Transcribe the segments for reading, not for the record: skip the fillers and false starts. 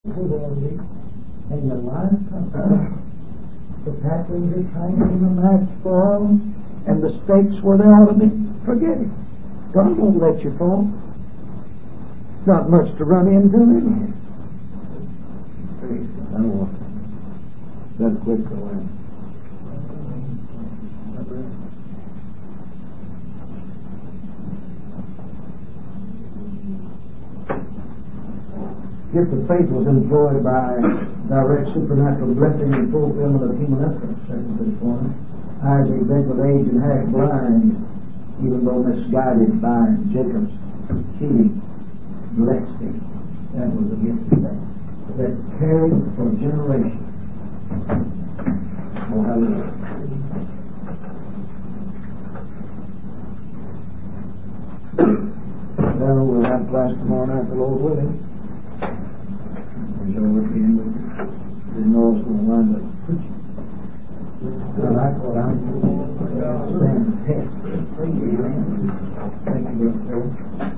fidelity in your life. The patterns are shining in the match for them, and the stakes where they ought to be. Forget it. God won't let you fall. Not much to run into anyway. I don't want that quick away. Gift of faith was employed by direct supernatural blessing and fulfillment of human efforts, second to this one. Isaac, bent with age and half blind, even though misguided by Jacob's cheating, blessed him. That was a gift of faith that carried for generations. Oh, hallelujah. Well, we'll have class tomorrow night, the Lord willing. Didn't know I was going to wind up preaching. I thought I was going to stand the test. Thank you, Brother.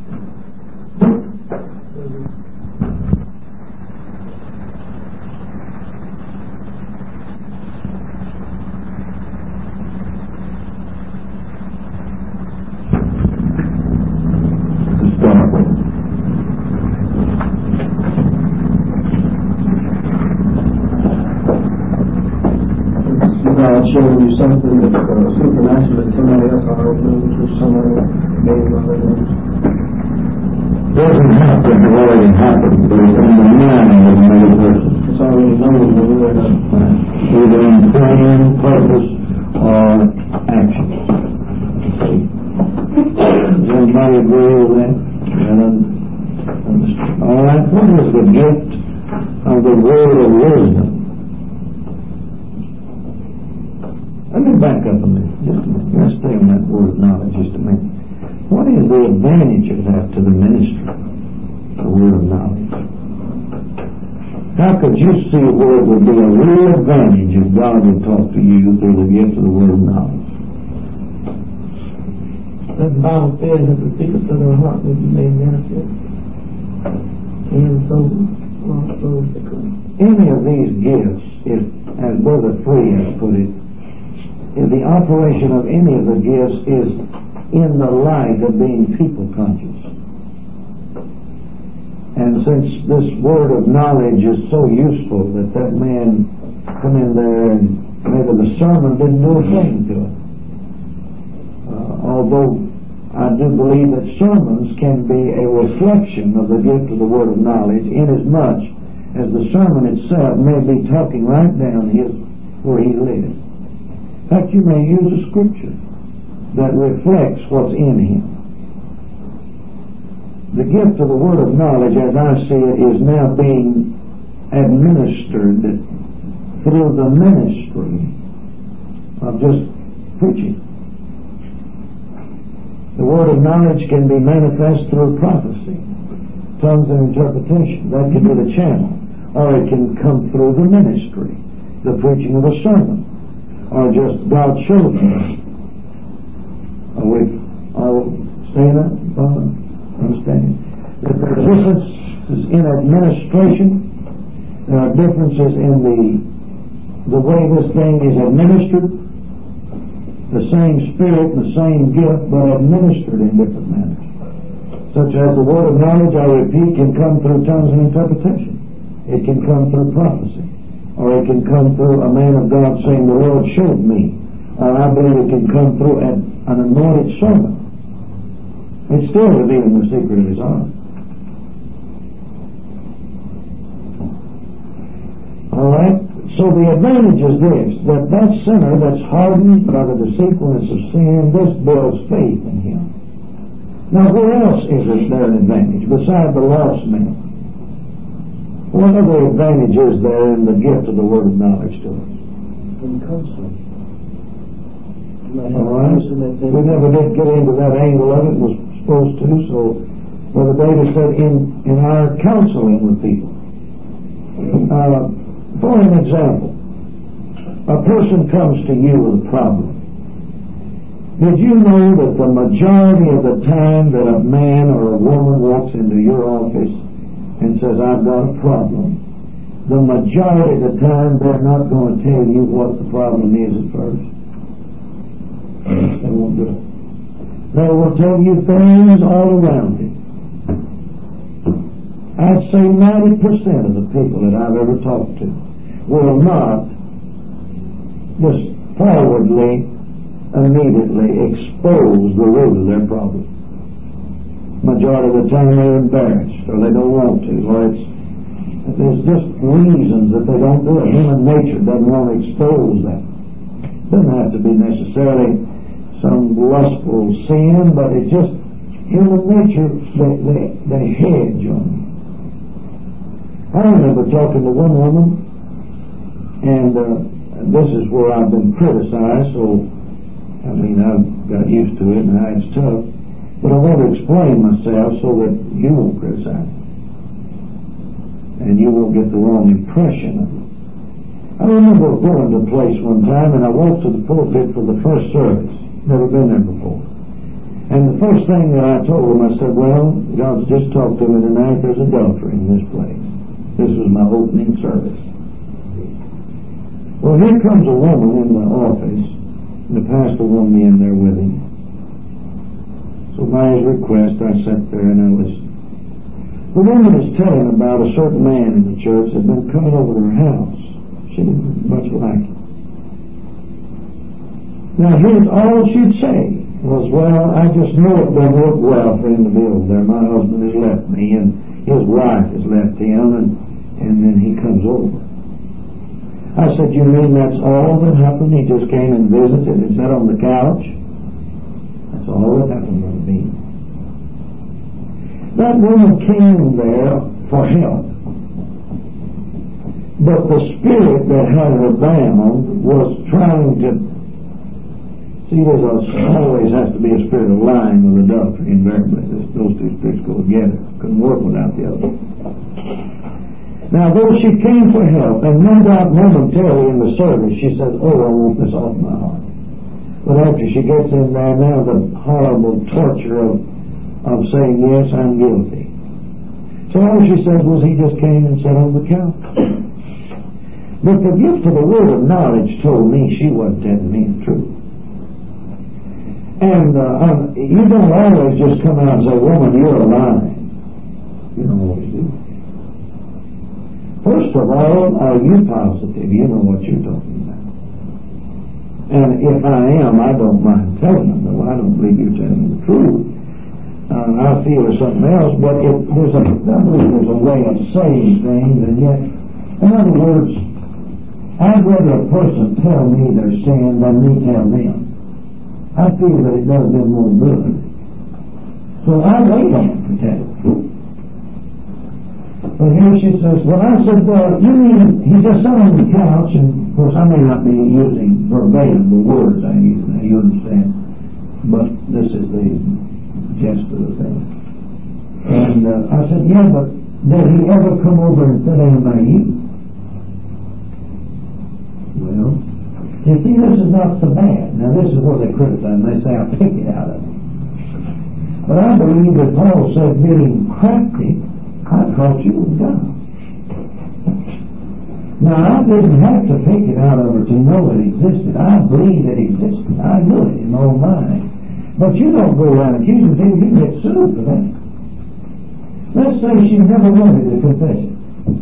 Showing you something that supernatural that somebody else already knows or somebody maybe already knows. Doesn't have to have already happened, but it's in the mind of another person. It's already known when we're in either in plan, purpose, or action. Does anybody agree with that? All right, what is the gift of the word of wisdom? Let me back up a minute. Just a minute. Let's stay on that word of knowledge just a minute. What is the advantage of that to the ministry? The word of knowledge. How could you see where it would be a real advantage if God would talk to you through the gift of the word of knowledge? The Bible says that the secrets of their heart will be made manifest. And so, any of these gifts, if, as Brother Free has put it, if the operation of any of the gifts is in the light of being people conscious. And since this word of knowledge is so useful that man come in there and maybe the sermon didn't do a thing to it. Although I do believe that sermons can be a reflection of the gift of the word of knowledge, inasmuch as the sermon itself may be talking right down where he lives. In fact, you may use a scripture that reflects what's in him. The gift of the word of knowledge, as I see it, is now being administered through the ministry of just preaching. The word of knowledge can be manifest through prophecy, tongues and interpretation. That can be the channel. Or it can come through the ministry, the preaching of a sermon. Or just God showed me. Are we all saying that? Understanding? That there are differences in administration. There are differences in the way this thing is administered. The same spirit and the same gift, but administered in different manners. Such as the word of knowledge, I repeat, can come through tongues and interpretation. It can come through prophecy. Or it can come through a man of God saying, the Lord showed me. Or I believe it can come through an anointed servant. It's still revealing the secret of his heart. Alright? So the advantage is this, that sinner that's hardened by the deceitfulness of sin, this builds faith in him. Now where else is there an advantage besides the lost man? What other advantage is there in the gift of the word of knowledge to us? in counseling. All right. We never did get into that angle of it. Was supposed to. So Brother David said in our counseling with people. For an example, a person comes to you with a problem. Did you know that the majority of the time that a man or a woman walks into your office, and says, I've got a problem, the majority of the time they're not going to tell you what the problem is at first. They won't do it. They will tell you things all around it. I'd say 90% of the people that I've ever talked to will not just forwardly, immediately expose the root of their problem. Majority of the time they're embarrassed, or they don't want to, or there's just reasons that they don't do it. Human nature doesn't want to expose that. Doesn't have to be necessarily some lustful sin, but it's just human nature. They hedge on it. I remember talking to one woman, and this is where I've been criticized, so I mean I've got used to it, and it's tough. But I want to explain myself so that you won't criticize me, and you won't get the wrong impression of it. I remember going to a place one time, and I walked to the pulpit for the first service. Never been there before. And the first thing that I told them, I said, well, God's just talked to me tonight, there's adultery in this place. This was my opening service. Well, here comes a woman in the office, and the pastor wanted me in there with him. So by his request, I sat there and I listened. The woman is telling about a certain man in the church that had been coming over to her house. She didn't much like it. Now here's all she'd say was, well, I just know it doesn't work well for him to be over there. My husband has left me and his wife has left him, and then he comes over. I said, you mean that's all that happened? He just came and visited and sat on the couch? That's all that happened to me. That woman came there for help. But the spirit that had her bound was trying to... See, always has to be a spirit of lying with adultery, invariably. Those two spirits go together. Couldn't work without the other. Now, though she came for help, and no doubt momentarily in the service, she said, oh, I want this off my heart. But after she gets in there, now the horrible torture of saying, yes, I'm guilty. So all she said was, he just came and sat on the couch. But the gift of the word of knowledge told me she wasn't telling me the truth. And you don't always just come out and say, woman, you're lying. You don't always do. First of all, are you positive? You know what you're talking about. And if I am, I don't mind telling them, though I don't believe you're telling the truth. I feel there's something else, but I believe there's a way of saying things, and yet, in other words, I'd rather a person tell me their sin than me tell them. I feel that it does them more good. So I wait on it to tell it. But here she says, well, I said, you mean, he just sat on the couch, and of course I may not be using verbatim the words I use, now you understand, but this is the gist of the thing. And I said, yeah, but did he ever come over and sit down by you? Well, you see, this is not so bad. Now this is where they criticize, and they say, I'll take it out of him. But I believe that Paul said, getting crafty, I thought you was God. Now, I didn't have to pick it out of her to know it existed. I believed it existed. I knew it in my own mind. But you don't go around accusing people. You get sued for that. Let's say she never wanted to confess it.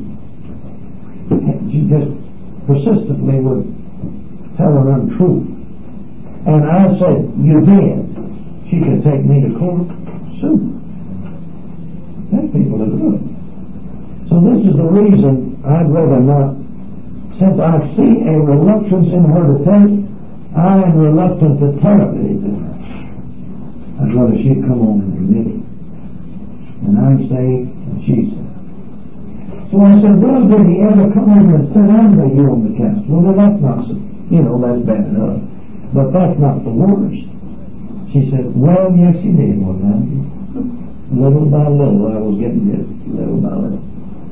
She just persistently would tell an untruth. And I said, you did. She could take me to court, sue. That people are good. So this is the reason I'd rather not, since I see a reluctance in her to tell it, I am reluctant to tell it to her. I'd rather she'd come on and admit it. And I'm saved, and she's saved. So I said, well, did he ever come over and sit down by you on the couch? Well, that's not, that's bad enough. But that's not the worst. She said, well, yes, he did one time. Little by little, I was getting it, little by little.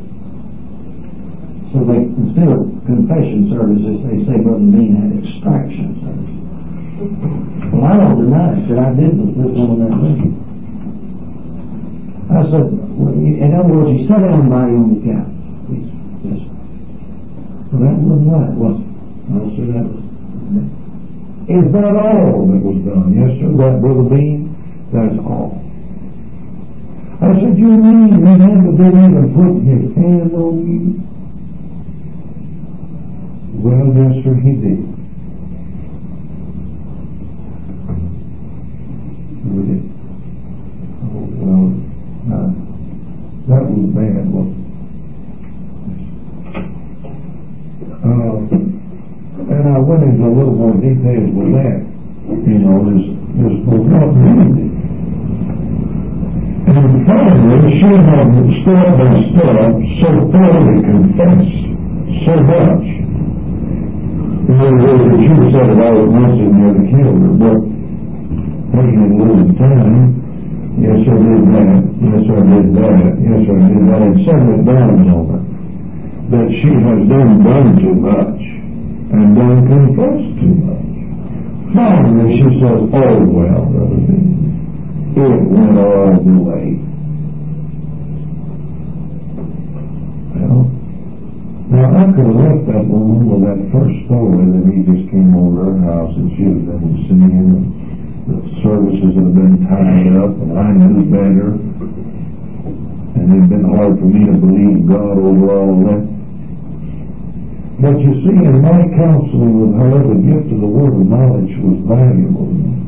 So they, instead of confession services, they say Brother Bean had extraction services. Well, I don't deny it, that I did this woman that way. I said, well, in other words, he said everybody on the couch. Yes. Well, that wasn't right, was it? No, sir, that was. Is that all that was done? Yes, sir, that, Brother Bean, that's all. I said, you mean he never did even put his hand on you? Well, yes, sir, he did. He did. Oh, well, that was bad, wasn't it? And I went into a little more details with that. You know, this was not needed. And finally, she had step by step so thoroughly confessed so much. In other words, that she said that I was missing never killed her, but taking a little time, yes, I did that, yes, I did that, yes, I did that, and setting it down on her. That she has done too much, and done confessed too much. Finally, she says, oh, well, Brother Bean, it went all the way. Well, now I could have left that woman with that first story that he just came over her house and she had been singing and the services had been tied up and I knew better and it had been hard for me to believe God over all that. But you see, in my counseling with her, the gift of the word of knowledge was valuable to me.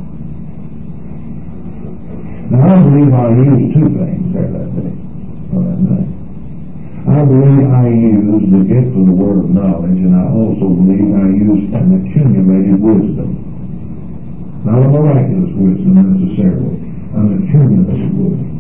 Now, I believe I used two things there that day, or that night. I believe I used the gift of the word of knowledge, and I also believe I used an accumulated wisdom. Not a miraculous wisdom necessarily, an accumulated wisdom.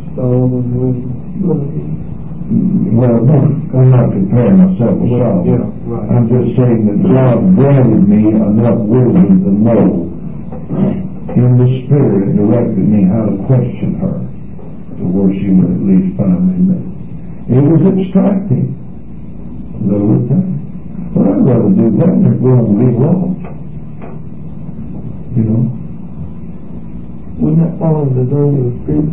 Well, no, I'm not comparing myself with Solomon. Yeah, right. I'm just saying that God granted me enough wisdom to know in the Spirit directed me how to question her to where she would at least find me. It was extracting a little at a time. But I'd rather do that than go and be lost. You know? Wouldn't that fall in the zone of the Spirit?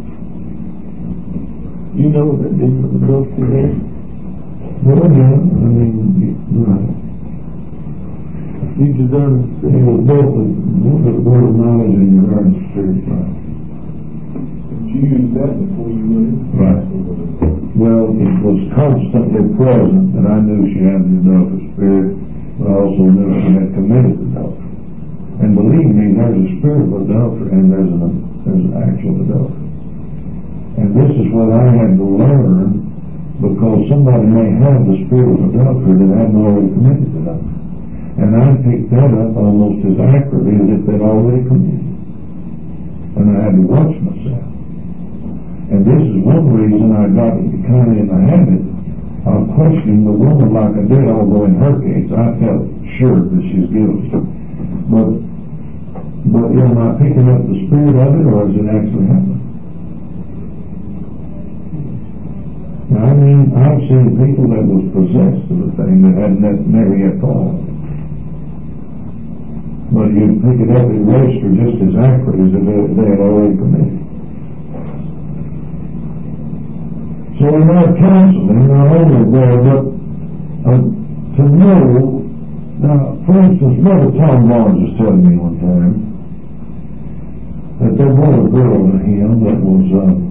You know that these are the books in there? Well, yeah, I mean, right. You discern the Spirit. It was both the word of knowledge and your learning Spirit, right? You used that before you went in? Right. Well, it was constantly present that I knew she had the adulterous spirit, but I also knew she had committed adultery. And believe me, there's a spirit of adultery and there's an actual adultery. And this is what I had to learn, because somebody may have the spirit of adultery that hadn't already committed adultery. And I picked that up almost as accurately as if they'd already committed it. And I had to watch myself. And this is one reason I got kind of in the habit of questioning the woman like I did, although in her case I felt sure that she's guilty. But am I picking up the spirit of it, or is it actually happening? Now, I mean, I've seen people that was possessed of a thing that hadn't never yet fallen. But you pick it up and register just as accurate as if they had already committed. So in our counseling, not only there, but to know, now, for instance, Brother Tom Barnes was telling me one time that there was a girl to him that was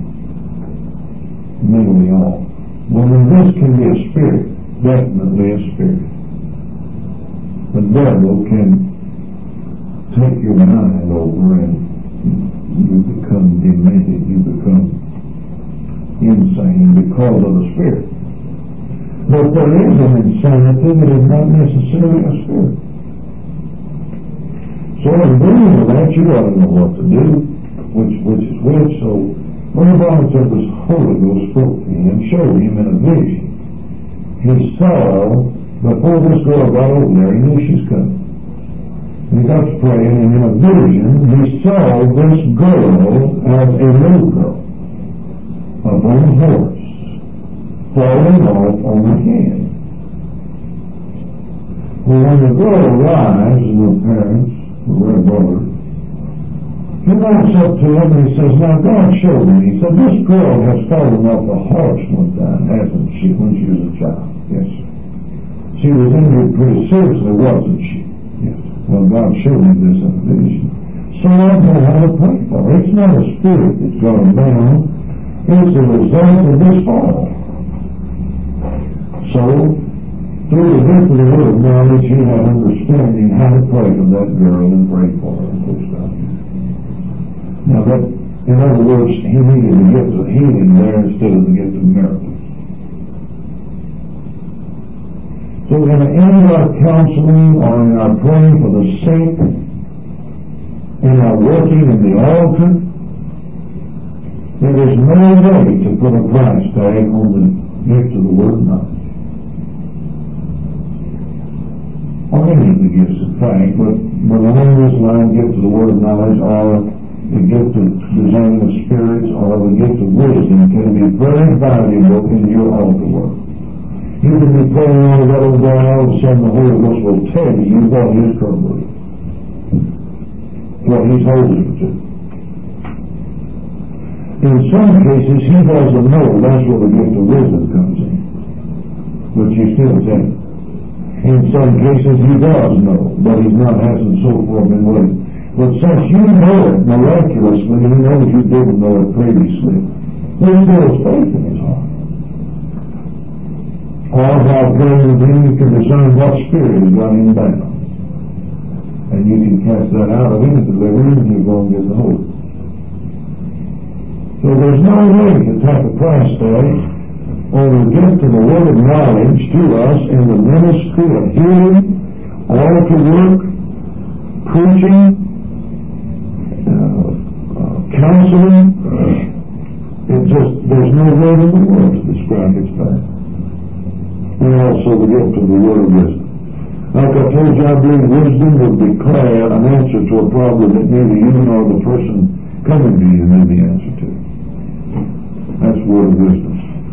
mentally off. Well, then this can be a spirit, definitely a spirit. The devil can take your mind over and you become demented, you become insane because of the spirit. But there is an insanity that is not necessarily a spirit. So in dealing with that, you ought to know what to do, which is which. So when God said this Holy Ghost spoke to him, showed him in a vision, he saw, before this girl got over there, he knew she's coming. He got to praying, and in a vision, he saw this girl as a little girl upon a horse, falling off on the head. Well, when the girl arrives, and the parents, the red brother, He walks up to him and he says, now God showed me. He said, this girl has fallen off a horse one time, hasn't she, when she was a child? Yes, sir. She was injured pretty seriously, wasn't she? Yes. Well, God showed me this in a vision. So I know how to pray for her. It's not a spirit that's gone down. It's a result of this fall. So, through the gift of the word of knowledge, he had understanding how to pray for that girl and pray for her. Now that, in other words, he needed the gift of healing there instead of the gift of miracles. So in our counseling or in our praying for the sick, in our working in the altar, there is no way to put a price tag on the gift of the word of knowledge. Or any of the gifts, in fact, but along this line, gift of the word of knowledge or the gift of discerning of spirits or the gift of wisdom can be very valuable in your altar work. You can be praying on the other day, all of a sudden the Holy Ghost will tell you what his trouble is, what he's holding you to. In some cases, he doesn't know. That's where the gift of wisdom comes in. But you still tell him. In some cases, he does know, but he's not hasn't so far been willing. But since you know it miraculously, he knows you didn't know it previously, there's still faith in his heart. Or by praying with him, you can discern what spirit has got him down. And you can cast that out of him and deliver him, and you're going to get the Holy. So there's no way to take a price tag on the gift of the word of knowledge to us in the ministry of healing, altar work, preaching, counseling. There's no word in the world to describe its fact. And also the gift of the word of wisdom. Like I told you, I believe wisdom would declare an answer to a problem that neither you nor the person coming to you knew the answer to. That's the word of wisdom.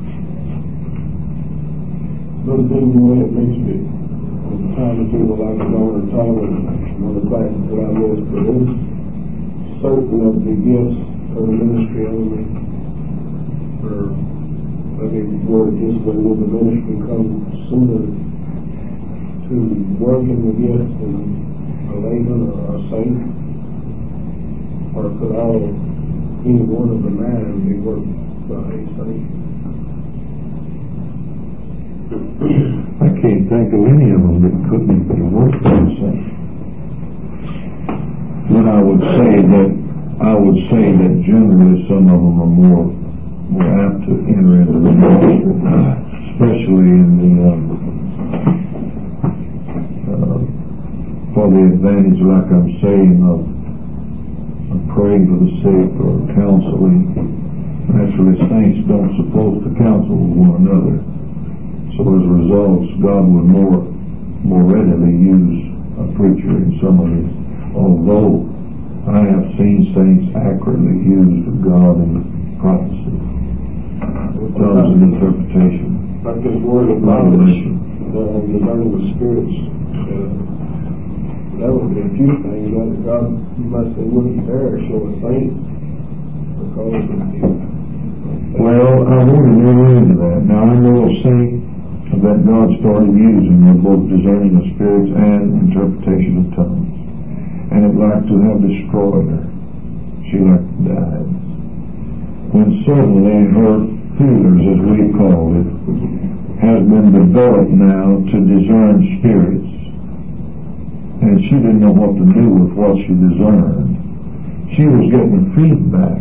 Another thing you may have mentioned it at the time or two, like I don't recall in one of the classes that I was, but it's certain of the gifts of the ministry only, or let me word this way, will the ministry come sooner to work in the gift than a layman or a saint? Or could any one of the matters be worked by a saint? I can't think of any of them that couldn't be worked by a saint. But I would say that generally some of them are more apt to enter into the ministry, especially in the for the advantage, like I'm saying, of praying for the sick or counseling. Naturally, saints don't suppose to counsel with one another. So as a result, God would more readily use a preacher in some of these. Although I have seen saints accurately used of God in prophecy, tongues and interpretation. Like this word of knowledge, discerning the spirits. That would be a few things that God, you might say, wouldn't dare show a saint because of the. Well, I wouldn't go into that. Now I know a saint that God started using in both discerning of spirits and interpretation of tongues. And it like to have destroyed her. She like to die. When suddenly her feelers, as we call it, has been developed now to discern spirits. And she didn't know what to do with what she discerned. She was getting feedback.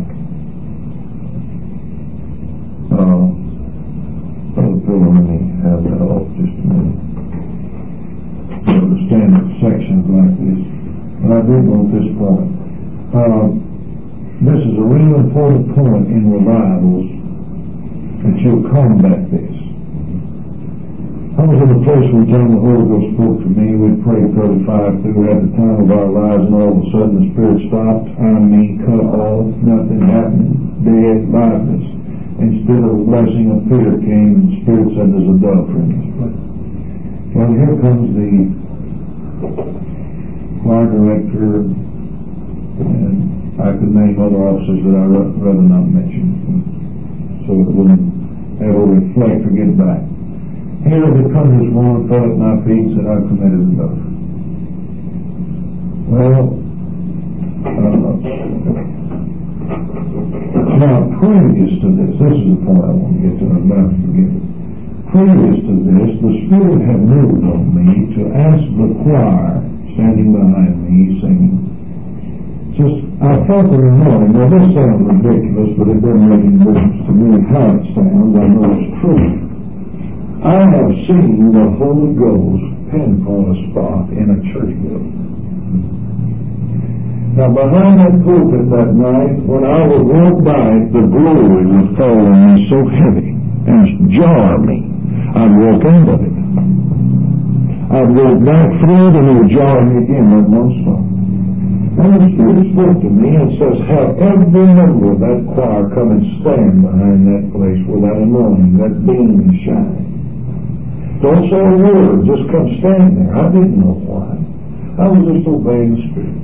Brother Pillar, let me have that off just a minute. I understand that sections like this. And I did go at this point. This is a real important point in revivals, that you'll combat this. I was in a place one time the Holy Ghost spoke to me. We prayed 35 through at the time of our lives, and all of a sudden the Spirit stopped. I mean, cut off, nothing happened, dead, lifeless. Instead of a blessing, a fear came, and the Spirit said, "There's a dove in this place." Well, here comes the choir director, and I could name other officers that I'd rather not mention, so it wouldn't ever reflect or get back. Here the country's one fell at my feet and said, I've committed adultery. Well, now previous to this is the point I want to get to, I'm about to forget it. Previous to this, the Spirit had moved on me to ask the choir standing behind me singing. Just, I felt in the morning, now this sounds ridiculous, but it doesn't make any difference to me how it sounds, I know it's true. I have seen the Holy Ghost pinpoint a spot in a church building. Now behind that pulpit that night, when I would walk by it, the glory would fall on me so heavy and jar me. I'd walk out of it. I'd walk back through it and it would jar me again that one spot. And the Spirit spoke to me and says, have every member of that choir come and stand behind that place where that anointing, that beam shines. Don't say a word, just come stand there. I didn't know why. I was just obeying the Spirit.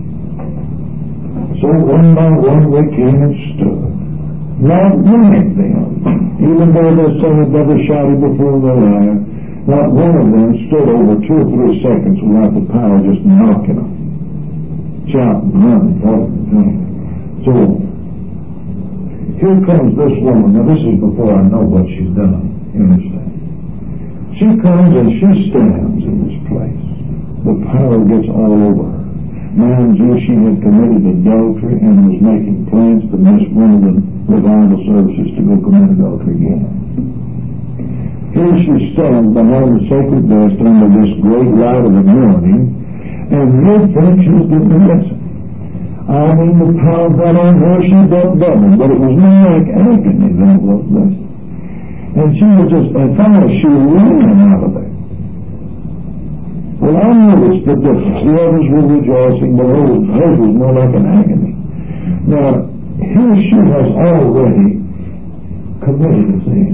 So one by one they came and stood. Not one of them, even though their son had never shouted before their life, not one of them stood over 2 or 3 seconds without the power just knocking them. Shouting, running, talking. So, here comes this woman. Now this is before I know what she's done. You understand? She comes and she stands in this place. The power gets all over her. Mind you, she had committed adultery and was making plans to miss one of the revival services to go commit adultery again. Here she stands behind the sacred desk under this great light of anointing, and you'd think she was getting a lesson. I mean, the power got on her, she got double, but it was more like agony than it was blessing. And she was just, and finally she ran out of there. Well, I noticed the difference. The others were rejoicing, but hers was more like an agony. Now, here she has already committed a sin.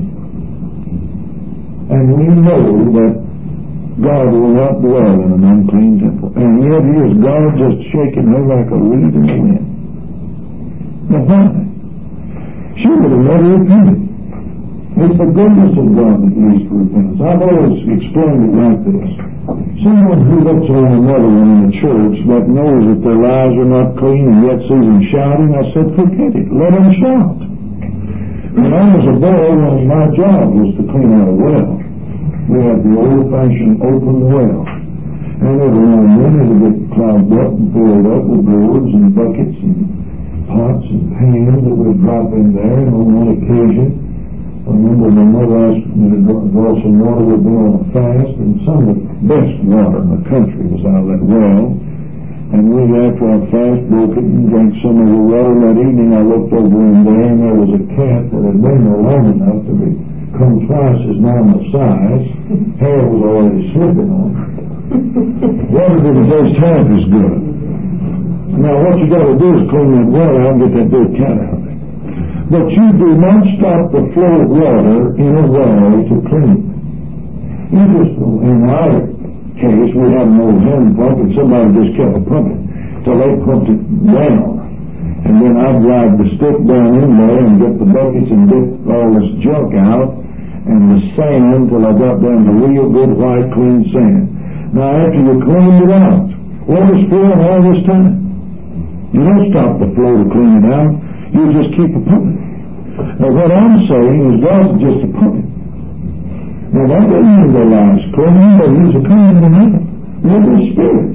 And we know that God will not dwell in an unclean temple. And yet here's God just shaking her like a reed in the wind. Now why? She would have never repented. It's the goodness of God that leads to repentance. I've always explained it like this. Someone who looks on another one in the church that knows that their lives are not clean and yet sees them shouting, I said, forget it. Let them shout. When I was a boy, my job was to clean out a well. We had the old-fashioned open well. And every now and then it would get clogged up and filled up with gourds and buckets and pots and pans that would drop in there. And on one occasion, I remember my mother asked me to draw some water. We'd been on a fast, and some of the best water in the country was out of that well. And we, after our fast, broke it and drank some of the water. That evening I looked over in there, and there was a cat that had been there long enough to become twice his normal size. Hair was already slipping on it. Water didn't taste half as good. Now what you got to do is clean that water out and get that dead cat out there. But you do not stop the flow of water in a well to clean it. You just, in our case, we had an old hand pump and somebody just kept pumping till they pumped it down. And then I'd drive the stick down in there and get the buckets and get all this junk out and the sand till I got down to real good white clean sand. Now after you cleaned it out, water's flowing all this time. You don't stop the flow to clean it out. You just keep it pumping. Now what I'm saying is God's just a pumping. Now that doesn't mean their lives clean, but He's a cleaning them out with His Spirit.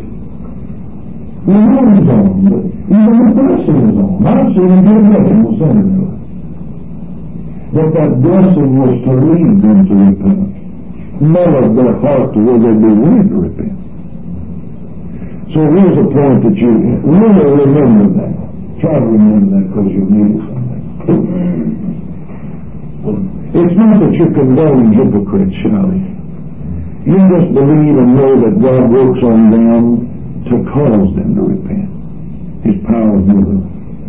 We know He's on, but even the blessing is on. I've seen Him do nothing will send it to us. But that blessing was to lead them to repentance. Mellow their heart to where they'd be willing to repent. So here's a point that you really remember that. Try to remember that because you'll need it someday. It's not that you're condoning hypocrites, Charlie. You just believe and know that God works on them to cause them to repent. His power is moving.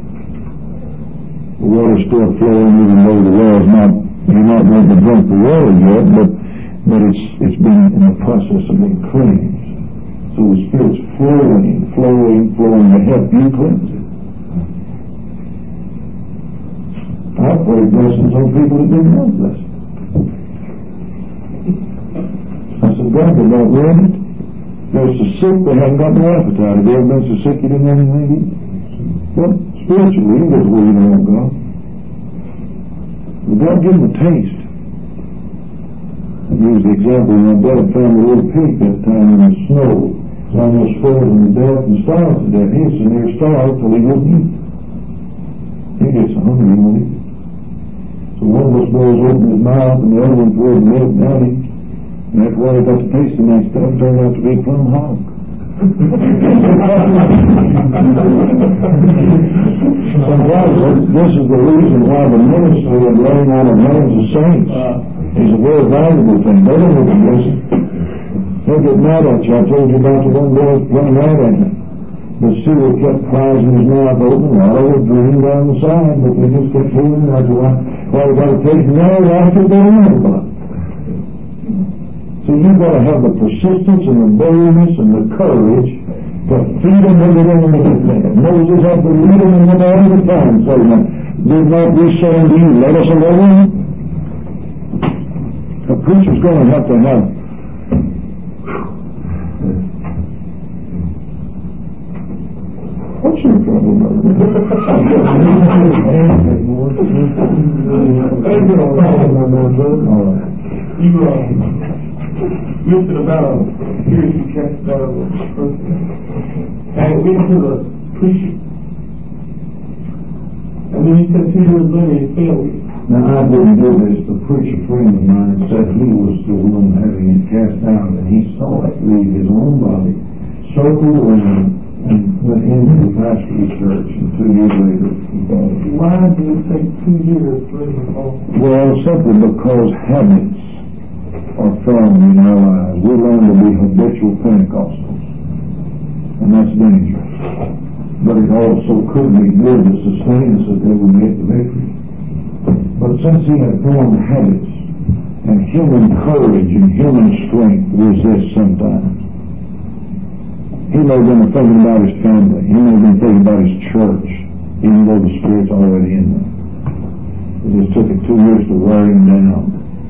The water's still flowing even though the well's not, you're not ready to drink the water yet, but it's been in the process of being cleansed. So the Spirit's flowing to help you cleanse it. I prayed blessings on people that didn't have blessings. I said, God, they're not ready. They're so sick, they haven't got no appetite. Have you ever been so sick you didn't have anything to eat? Well, spiritually, you get where you don't want God. But God give them a taste. I used the example, my dad found a little pig that time in the snow. It's almost frozen to death and starved to death. He was sitting there starved till he wouldn't eat. He gets hungry, he won't eat. So one of us boys opened his mouth and the other one poured the milk down him. And that's why he got to taste the next stuff, turned out to be plum hog. This is the reason why the ministry of laying on of hands of saints is a very valuable thing. They don't look at this. They get mad at you. I told you about the one boy playing mad at me. The steward kept prizing his mouth open, while I was dreaming down the side, but they just kept fooling. I said, why you got to take me out? I said, they don't know about it. So you've got to have the persistence and the boldness and the courage to feed them with it in the thing. Moses had to lead them in the all the time, saying, did not we say unto you, let us alone? A preacher's going to have. What's your trouble, brother? You mentioned about a spiritual cast out of a person. And it went to the preacher. And then he said 2 years later he failed. Now I didn't do this. The preacher friend of mine said he was the one having it cast out, and he saw it leave his own body, circled around, and went into the pastor's church, and 2 years later he died. Why did it take 2 years for him to fall? Well, simply because habits are formed in our lives. We learn to be habitual Pentecostals, and that's dangerous. But it also could be good to sustain us until we get the victory. But since he had formed habits, and human courage and human strength resist sometimes, he may have been thinking about his family, he may have been thinking about his church, even though the Spirit's already in there. It just took it 2 years to wear him down.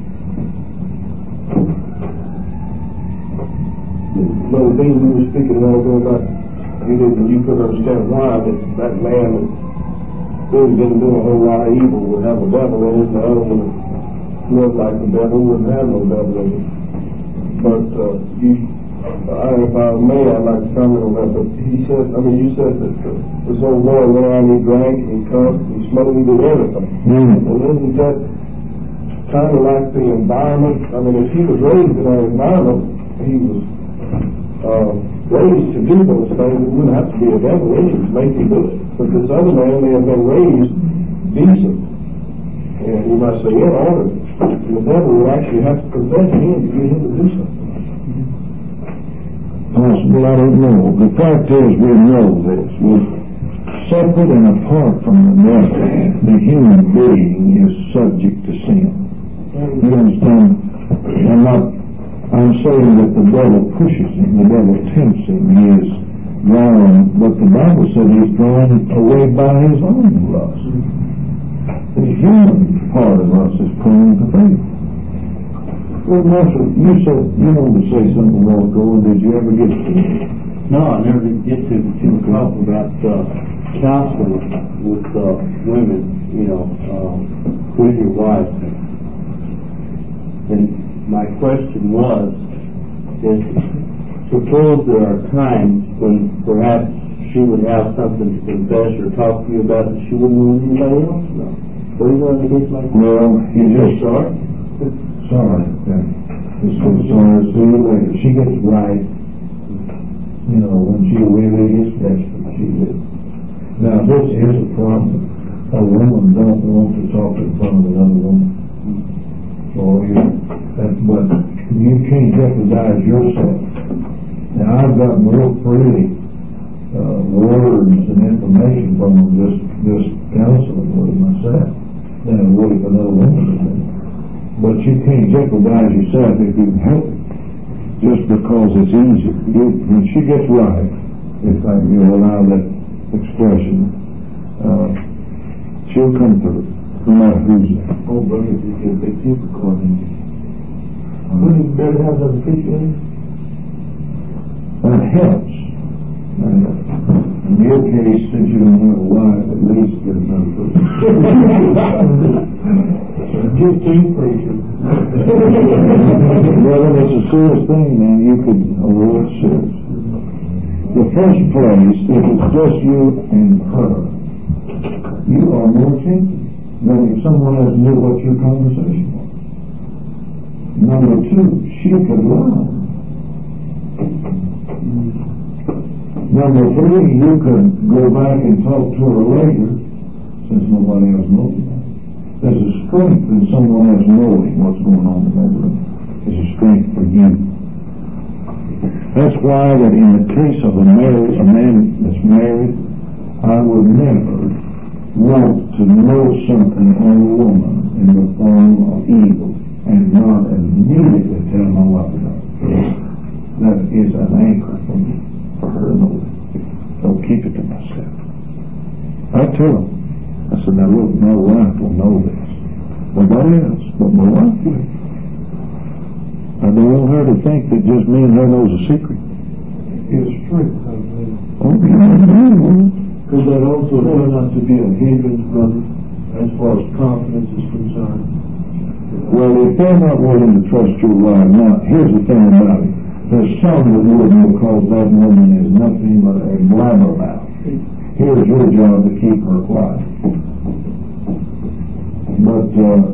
The things we were speaking about, you couldn't understand why that man who had been doing a whole lot of evil would have a devil in it, and the other one looked like the devil wouldn't have no devil in it. But if I may, I'd like to comment on that. But you said that this old boy went out and he drank, he cussed, he smoked, he did everything. Well, isn't that kind of like the environment? I mean, if he was raised in that environment, he was raised to do those things, it wouldn't have to be a devil in him to make him do it. But this other man may have been raised decent. And you might say, in order. And the devil would actually have to possess him to get him to do something. Possible, I don't know. The fact is, we know this. We're separate and apart from the devil. The human being is subject to sin. You understand? I'm saying that the devil pushes him, the devil tempts him, he is drawn, but the Bible said he's drawn away by his own lust. The human part of us is prone to faith. Well, Marshall, you said you wanted to say something a while ago, and did you ever get to it? No, I never did get to talk about counseling with women, with your wife. And my question was, suppose there are times when perhaps she would have something to confess or talk to you about that she wouldn't want anybody else to know. What do you want to do like that? Well, you just sorry. Just so sorry. See you later. She gets right. When she really gets desperate, she did. Now, this is a problem. A woman don't want to talk in front of another woman. But you can't jeopardize yourself. Now, I've got more freely words and information from them just counseling with myself than I would if another woman was there. But you can't jeopardize yourself if you help it, just because it's easy. When she gets right, if I will allow that expression, she'll come through. no matter who's there. Oh, brother, if you get big people calling you. Wouldn't it be better to have the preacher in? That helps. In your case, since you don't have a wife, at least get another person. Get two preachers. Brother, it's a serious thing, man. You could avoid serious. The first place, if it's just you and her, you are more tempted than if someone else knew what your conversation was. Number two, she could lie. Number three, you could go back and talk to her later, since nobody else knows that. There's a strength in someone else knowing what's going on in that room. There's a strength for you. That's why that in the case of a man that's married, I would never want to know something on a woman in the form of evil and not immediately tell my wife about it. That is an anchor for me, for her to know. Don't keep it to myself. I tell her, I said, now look, my wife will know this. Nobody else, but my wife will. I don't want her to think that just me and her knows a secret. It's true. Okay, Because that also turn out to be a hindrance, brother, as far as confidence is concerned. well, if they're not willing to trust your wife, now, here's the thing about it. There's some that wouldn't because that woman is nothing but a blabbermouth. Here's your job to keep her quiet. But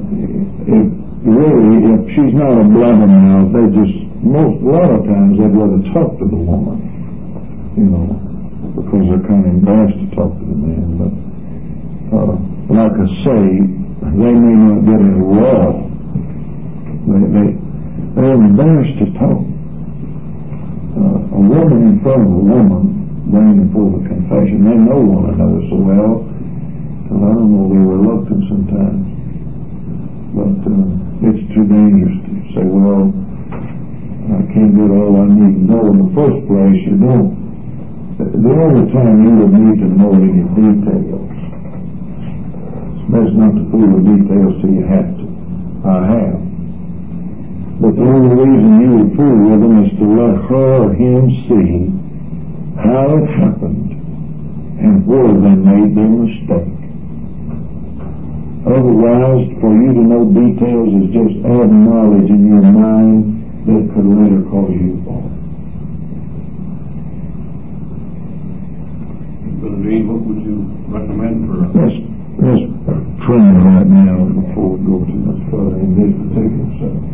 if she's not a blabbermouth, they just, a lot of times they'd rather talk to the woman, because they're kind of embarrassed to talk to the man. But like I say, they may not get it raw. They're embarrassed to talk. A woman in front of a woman, bringing forth a confession, they know one another so well, and I don't know, they're reluctant sometimes. But it's too dangerous to say, well, I can't get all I need to know. In the first place, you don't. The only time you would need to know any details, it's best not to fool with details till you have to. I have. But the only reason you would fool with them is to let her or him see how it happened and where they made their mistake. Otherwise, for you to know details is just adding knowledge in your mind that could later cause you to fall. Brother Reed, what would you recommend for us? Let's trim right now before we go too much further in this particular subject.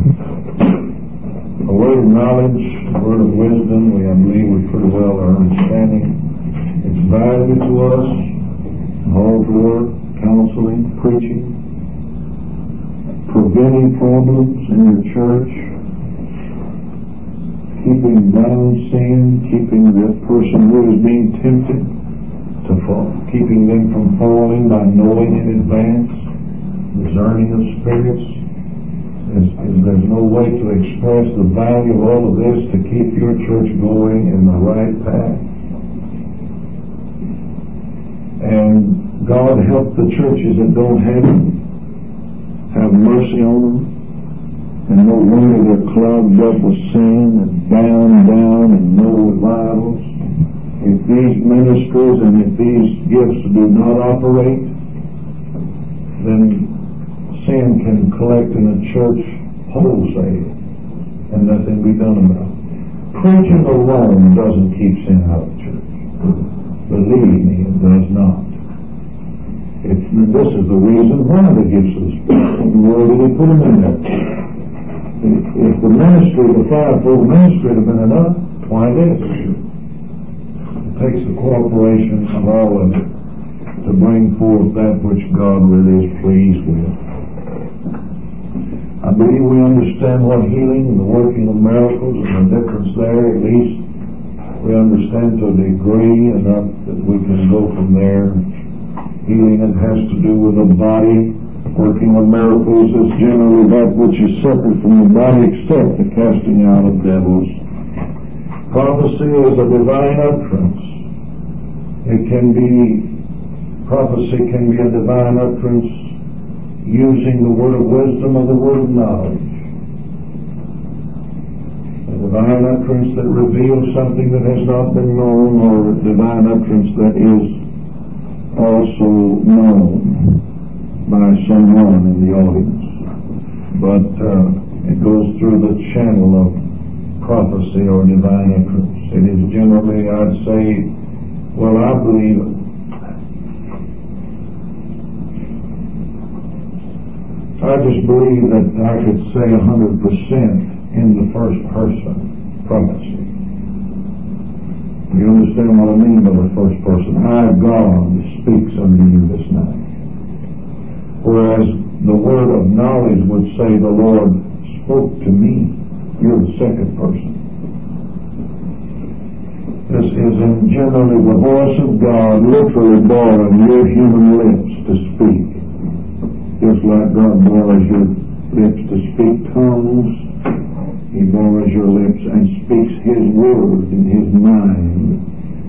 A word of knowledge, a word of wisdom, I believe we pretty well are understanding. It's valuable to us, all for counseling, preaching, preventing problems in your church, keeping down sin, keeping the person who is being tempted to fall, keeping them from falling by knowing in advance, discerning of spirits. There's no way to express the value of all of this to keep your church going in the right path. And God help the churches that don't have it. Have mercy on them. And no wonder they're clogged up with sin and down and no revivals. If these ministries and if these gifts do not operate, then sin can collect in a church wholesale and nothing be done about it. Preaching alone doesn't keep sin out of the church. Believe me, it does not. This is the reason why the gifts of the Spirit. Where did he put them in there? If the ministry, the fivefold ministry had been enough, why this? It takes the cooperation of all of it to bring forth that which God really is pleased with. I believe we understand what healing and the working of miracles and the difference there. At least we understand to a degree enough that we can go from there. Healing that has to do with the body. Working of miracles is generally that which is separate from the body except the casting out of devils. Prophecy is a divine utterance. Prophecy can be a divine utterance using the word of wisdom or the word of knowledge. A divine utterance that reveals something that has not been known, or a divine utterance that is also known by someone in the audience. But it goes through the channel of prophecy or divine utterance. It is generally, I'd say, well, I believe I just believe that I could say 100% in the first person prophecy. You understand what I mean by the first person? I, God, speaks unto you this night. Whereas the word of knowledge would say the Lord spoke to me. You're the second person. This is in generally the voice of God literally borrowing your human lips to speak. Just like God borrows your lips to speak tongues, He borrows your lips and speaks His word in His mind.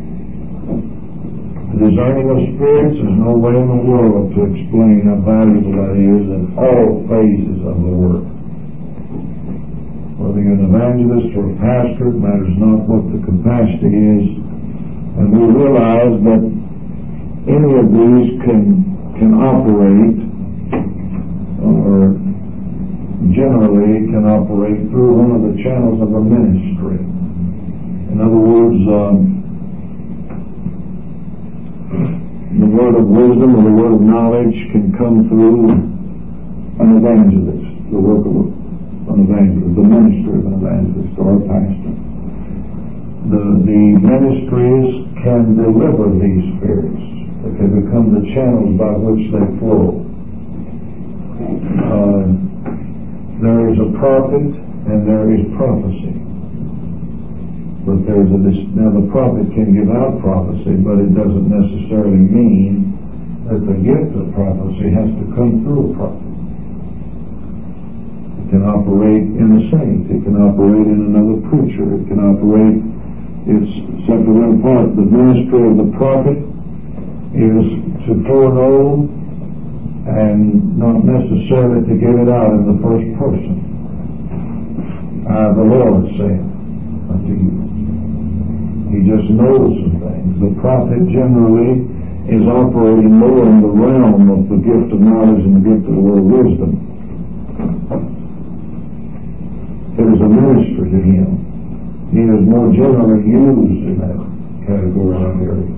The discerning of spirits, there's no way in the world to explain how valuable that is in all phases of the work. Whether you're an evangelist or a pastor, it matters not what the capacity is. And we realize that any of these can operate, or generally can operate through one of the channels of a ministry. In other words, the word of wisdom or the word of knowledge can come through an evangelist, the work of an evangelist, the ministry of an evangelist or a pastor. The ministries can deliver these spirits. They can become the channels by which they flow. There is a prophet and there is prophecy. But now the prophet can give out prophecy, but it doesn't necessarily mean that the gift of prophecy has to come through a prophet. It can operate in a saint. It can operate in another preacher. It can operate, it's separate and apart. The ministry of the prophet is to foreknow and not necessarily to give it out in the first person. The Lord said unto you. He just knows some things. The prophet generally is operating more in the realm of the gift of knowledge and the gift of the word of wisdom. It is a ministry to him. He is more generally used in that category of area.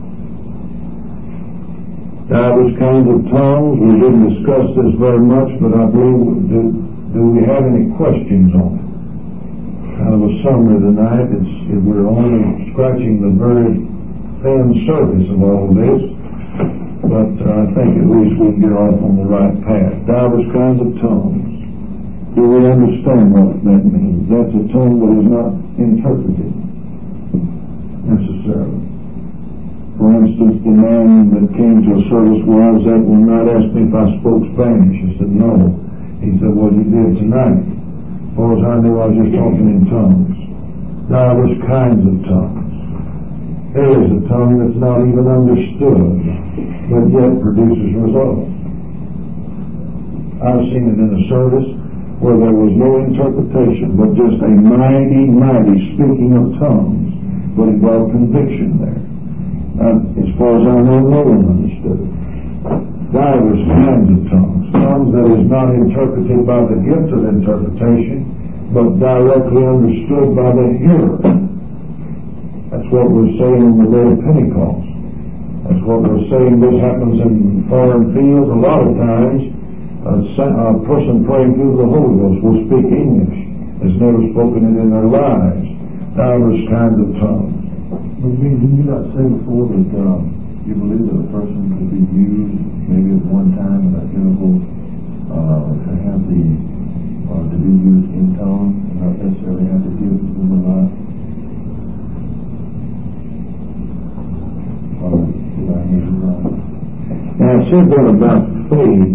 Divers kinds of tongues. We didn't discuss this very much, but I believe, do we have any questions on it? Kind of a summary tonight. We're only scratching the very thin surface of all of this, but I think at least we can get off on the right path. Divers kinds of tongues. Do we understand what that means? That's a tongue that is not interpreted necessarily. For instance, the man that came to a service where I was at one night asked me if I spoke Spanish. I said no. He said, well, you did tonight. As far as I knew, I was just talking in tongues. Divers kinds of tongues. There is a tongue that's not even understood, but yet produces results. I've seen it in a service where there was no interpretation, but just a mighty, mighty speaking of tongues, but it brought conviction there. As far as I know, no one understood it. Divers kinds of tongues. Tongues that is not interpreted by the gift of interpretation, but directly understood by the hearer. That's what we're saying on the day of Pentecost. That's what we're saying. This happens in foreign fields. A lot of times, a person praying through the Holy Ghost will speak English. Has never spoken it in their lives. Divers kinds of tongues. Did you not say before that you believe that a person could be used maybe at one time in an interval to have to be used in tongues and not necessarily have to give it to them alive? Did I hear you right? Now, I said that about faith.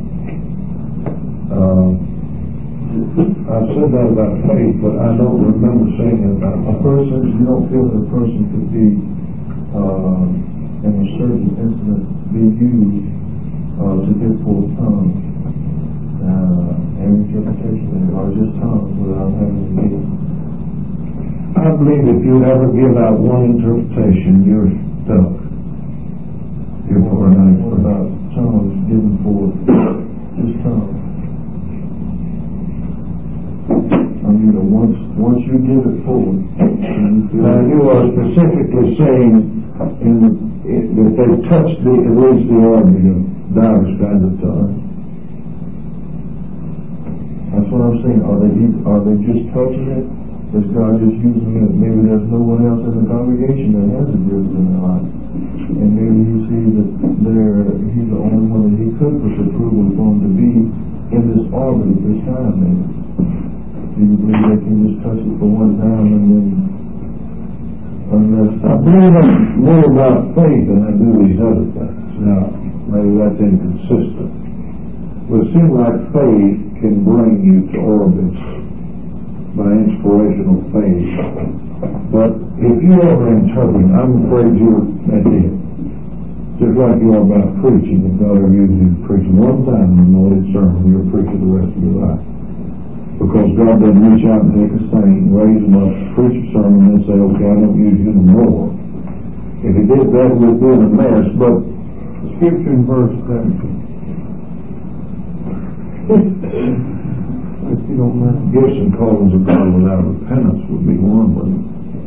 I've said that about faith, but I don't remember saying it about a person. You don't feel that a person could be in a certain incident be used to give forth tongues and interpretation, or just tongues without having to give? I believe if you ever give out one interpretation, you're stuck. You're for an What about tongues given forth just tongues? I mean, once you give it forward, now you are specifically saying that they touched at least the organ of diverse kinds of tongues. That's what I'm saying. Are they just touching it? Is God just using it? Maybe there's no one else in the congregation that has a gift in their life, and maybe he sees that he's the only one that he could push approval upon to be in this orbit at this time. Maybe. Do you believe they can just touch it for one time and then, unless I believe more about faith than I do these other things. Now, maybe that's inconsistent. But it seems like faith can bring you to orbits by inspirational faith. But if you ever interpret, I'm afraid you're at the, just like you are about preaching, if God ever uses you to preach one time in an anointed sermon, you're preaching the rest of your life. Because God doesn't reach out and take a saint, raise them up, preach a sermon, and say, okay, I don't use you no more. If he did that, we'd be in a mess. But Scripture in verse 17. If you don't mind. gifts and callings of God without repentance would be one, wouldn't it?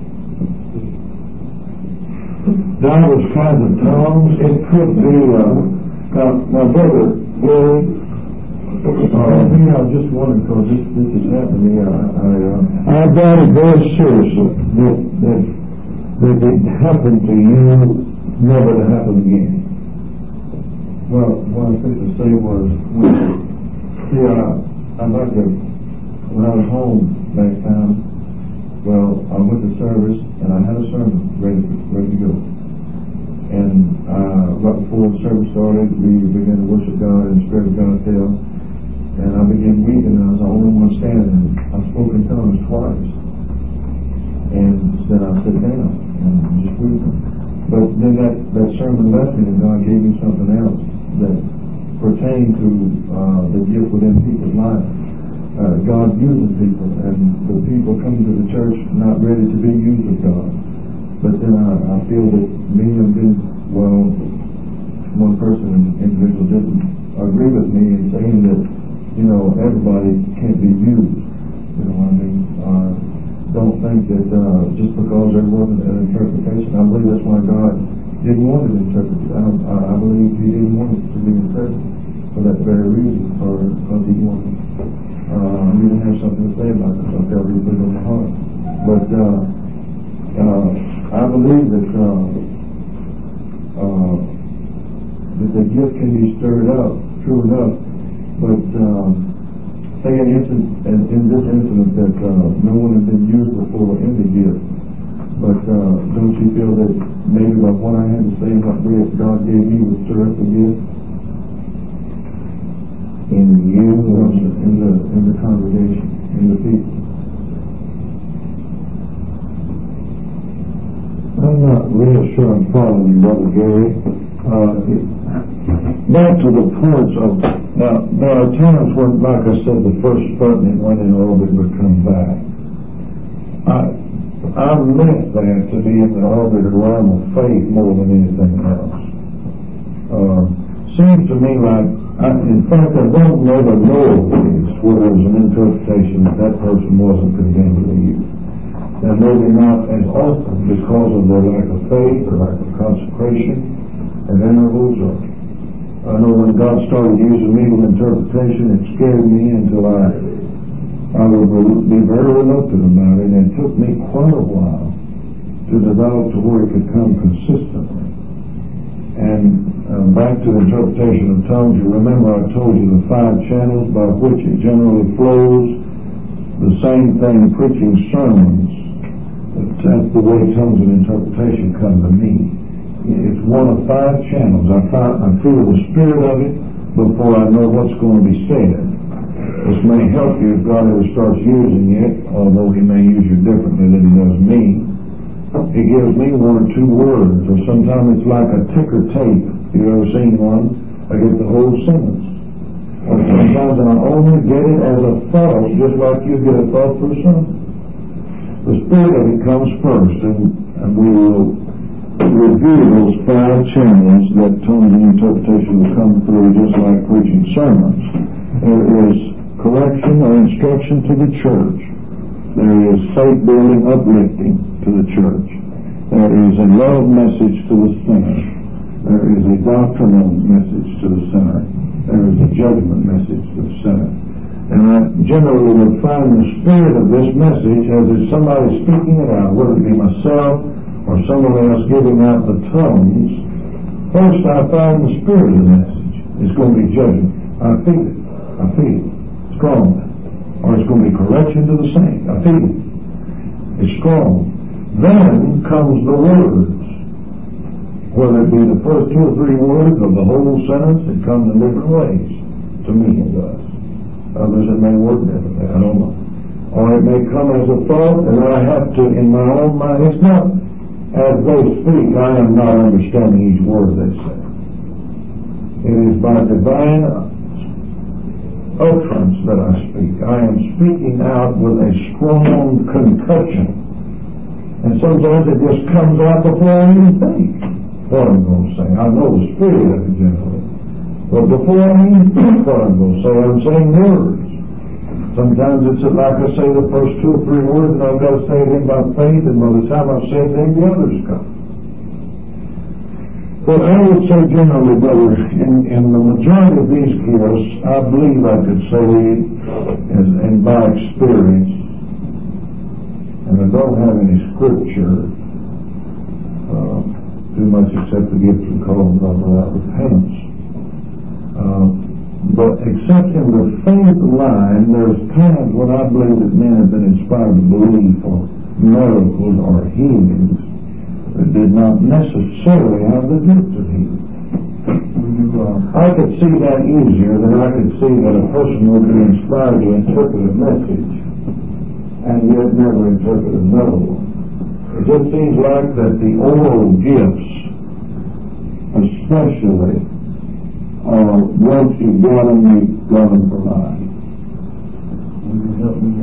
Diverse kinds of tongues, it could be, now brother, I was just wondering, because this has happened to me. I doubt it very seriously that it happened to you, never to happen again. Well, what I was supposed to say was, when I was home last time, well, I went to service and I had a sermon ready to go. And right before the service started, we began to worship God in the Spirit of God fell. And I began reading, and I was the only one standing. I spoke in tongues twice. And then I sat down and just reading. But then that sermon left me, and God gave me something else that pertained to the gift within people's lives. God uses people, and the people come to the church not ready to be used of God. But then I feel that me and one person, individual, didn't agree with me in saying that, everybody can't be used. Don't think that just because there wasn't an interpretation, I believe that's why God didn't want it interpreted. I believe He didn't want it to be interpreted for that very reason, because He wanted. He didn't have something to say about it. I felt He put it on my heart. But I believe that the gift can be stirred up, true enough. But say in this incident that no one had been used before in the gift. But don't you feel that maybe by what I had to say about God gave me would stir up the gift? In you, in the congregation, in the people. I'm not real sure I'm following you, Brother Gary. Back to the points of, now there are times when, like I said, the first Sputnik went in orbit would come back. I meant that to be in the orbit realm of faith more than anything else. Seems to me like, in fact, I don't know the lower case where there was an interpretation that person wasn't condemned to leave. And maybe not as often because of their lack of faith or lack of consecration and intervals. I know when God started using me with interpretation, it scared me until I would be very reluctant about it, and it took me quite a while to develop to where it could come consistently. And back to the interpretation of tongues, you remember I told you the 5 channels by which it generally flows. The same thing, preaching sermons. That's the way tongues and interpretation come to me. It's one of 5 channels. I feel the spirit of it before I know what's going to be said. This may help you if God ever starts using it, although He may use you differently than He does me. He gives me 1 or 2 words, or sometimes it's like a ticker tape. You ever seen one? I get the whole sentence. Or sometimes I only get it as a thought, just like you get a thought for something. The spirit of it comes first, and we will review those 5 channels that tongues and interpretation will come through, just like preaching sermons. There is correction or instruction to the church. There is faith-building, uplifting to the church. There is a love message to the sinner. There is a doctrinal message to the sinner. There is a judgment message to the sinner. And I generally would find the spirit of this message as if somebody speaking it out, whether it be myself or someone else giving out the tongues. First, I find the spirit of the message. It's going to be judgment. I feel it. I feel it. Strong. Or it's going to be correction to the saint. I feel it. It's strong. Then comes the words. Whether it be the first 2 or 3 words of the whole sentence, it comes in different ways. To me it does. Others it may work differently. I don't know. Or it may come as a thought, and I have to, in my own mind, it's not as they speak, I am not understanding each word they say. It is by divine utterance that I speak. I am speaking out with a strong concussion. And sometimes it just comes out before I even think what I'm going to say. I know the spirit of it generally. But before I even think what I'm going to say, I'm saying words. Sometimes it's like I say the first 2 or 3 words, and I've got to say it in by faith, and by the time I say it, then the others come. But I would say generally, brother, in the majority of these gifts, I believe I could say, and by experience, and I don't have any scripture too much except the gift of calling God without repentance. But except in the faith line, there's times when I believe that men have been inspired to believe for miracles or healings that did not necessarily have the gift of healing. I could see that easier than I could see that a person would be inspired to interpret a message and yet never interpret another one. It just seems like that the oral gifts, especially, once you've got them, you've got them for life. Will you help me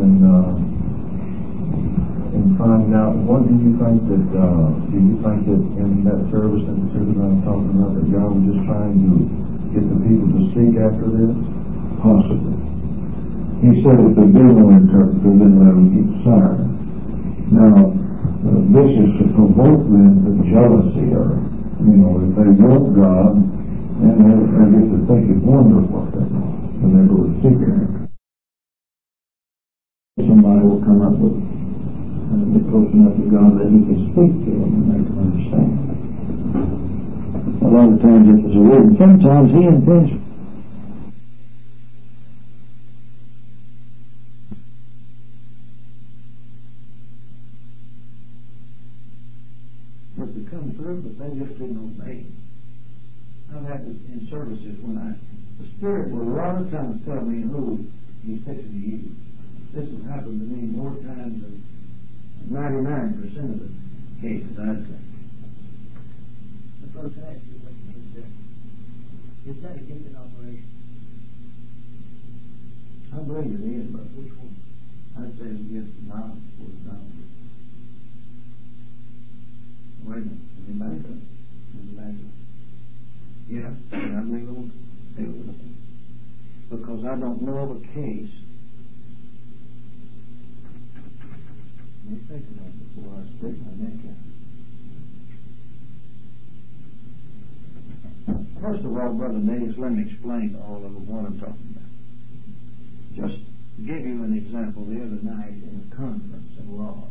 in finding out, what do you think that in that service in particular I'm talking about, that God was just trying to get the people to seek after this? Possibly. He said if there be no interpreter, then let them keep silent. Now, this is to provoke them to jealousy, or, if they want God, and they get to think it's wonderful what they want, and they go to seek Him. Somebody will come up with and get close enough to God that He can speak to them and make them understand. A lot of times it is a word, and sometimes He intends for it to come through, but they just didn't obey. I've had this in services when the Spirit will a lot of times tell me who He's fixing to use. This has happened to me more times than 99% of the cases, I'd say. The first act is what you do. Is that a gift in operation? I believe it is, but Which one? I'd say it's a gift of knowledge for the knowledge. Wait a minute, let me back up. Yeah, I believe it will. Because I don't know of a case. Let me think about it before I stick my neck out. First of all, Brother Nays, let me explain to all of them what I'm talking about. Just to give you an example, the other night in a conference in law,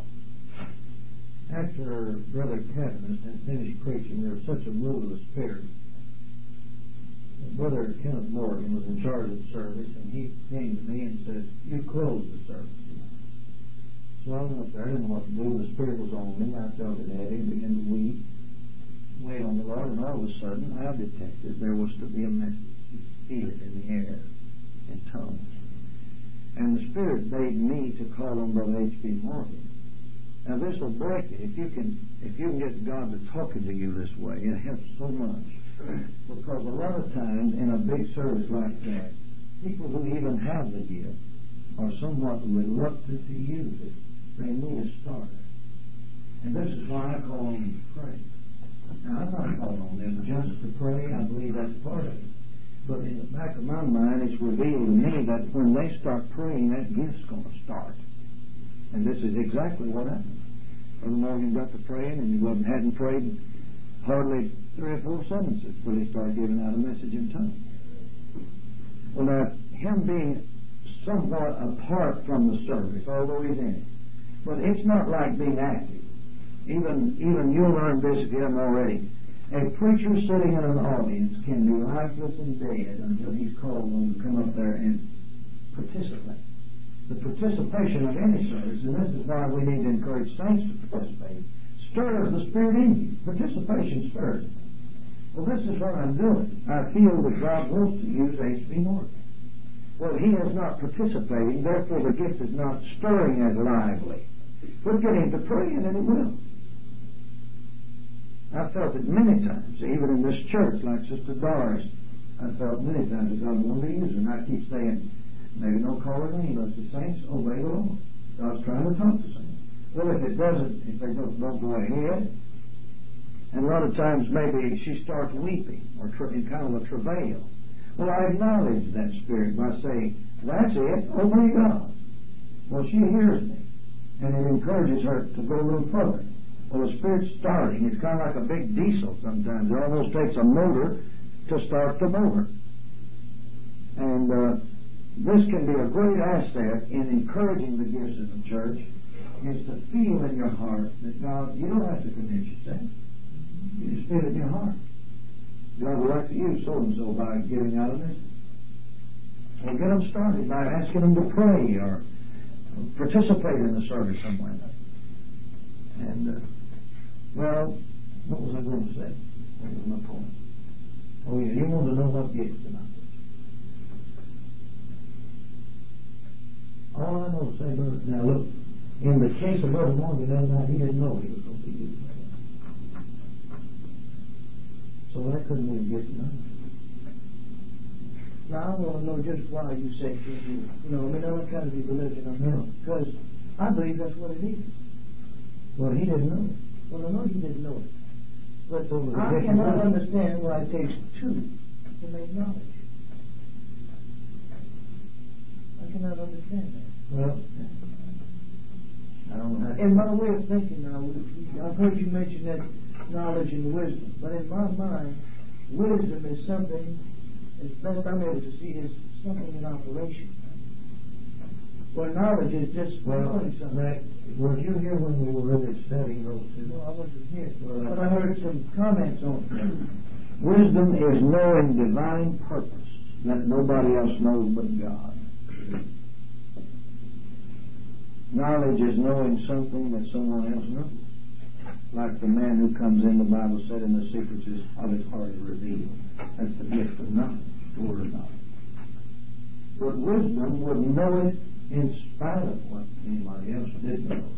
after Brother Cadmus had finished preaching, there was such a move of the Spirit. Brother Kenneth Morgan was in charge of the service, and he came to me and said, "You close the service." So I went up there. I didn't know what to do. The Spirit was on me. I felt it heavy and began to weep, wait on the Lord, and all of a sudden I detected there was to be a message. You could feel it in the air, in tongues. And the Spirit bade me to call on Brother H.B. Morgan. Now this will break it. If you can get God to talking to you this way, it helps so much. Because a lot of times in a big service like that, people who even have the gift are somewhat reluctant to use it. They need a starter. And this is why I call on them to pray. Now, I'm not calling on them just to pray. I believe that's part of it. But in the back of my mind, it's revealed to me that when they start praying, that gift's going to start. And this is exactly what happened. Brother Morgan got to praying, and he hadn't prayed hardly 3 or 4 sentences before he started giving out a message in tongues. Well, now, him being somewhat apart from the service, although he's in it, but it's not like being active. Even you'll learn this if you haven't already. A preacher sitting in an audience can be lifeless and dead until he's called on to come up there and participate. The participation of any service, and this is why we need to encourage saints to participate, stirs the Spirit in you. Participation stirs. Well, this is what I'm doing. I feel that God wants to use H.B. Morgan. Well, he is not participating, therefore the gift is not stirring as lively. But get him to praying and it will. I felt it many times, even in this church, like Sister Doris. I felt many times that God wanted to use her. And I keep saying, maybe no call her name, but the saints obey the Lord. God's trying to talk to them. Well, if it doesn't, if they don't go ahead, and a lot of times maybe she starts weeping or in kind of a travail. Well, I acknowledge that spirit by saying, that's it, obey God. Well, she hears me, and it encourages her to go a little further. Well, the Spirit's starting. It's kind of like a big diesel sometimes. It almost takes a motor to start the motor. And this can be a great asset in encouraging the gifts of the church, is to feel in your heart that God, you don't have to convince yourself. You just feel it in your heart. God would like to use so-and-so by giving out a message. Well, get them started by asking them to pray or participate in the service somewhere. And, well, what was I going to say? What was my point? Oh, yeah, you want to know what gifts tonight. All I know to say, brother, now look, in the case of Brother Morgan the other night, he didn't know he was going to be used. So that couldn't be a gift tonight. Now, I want to know just why you say this. You know, I mean, I'm not trying to be religious on him, because I believe that's what it is. Well, he didn't know it. Well, I know he didn't know it. But I cannot understand why it takes 2 to make knowledge. I cannot understand that. Well, I don't know. In my way of thinking now, I've heard you mention that knowledge and wisdom, but in my mind, wisdom is something, as best I'm able to see, is something in operation. Well, knowledge is just knowing something. Were you here when we were really studying those two? No, I wasn't here. But I heard some comments on it. Wisdom is knowing divine purpose that nobody else knows but God. Knowledge is knowing something that someone else knows. Like the man who comes in, the Bible said, in the secrets of his heart is revealed. That's the gift of knowledge, the word of knowledge. But wisdom would know it in spite of what anybody else did know.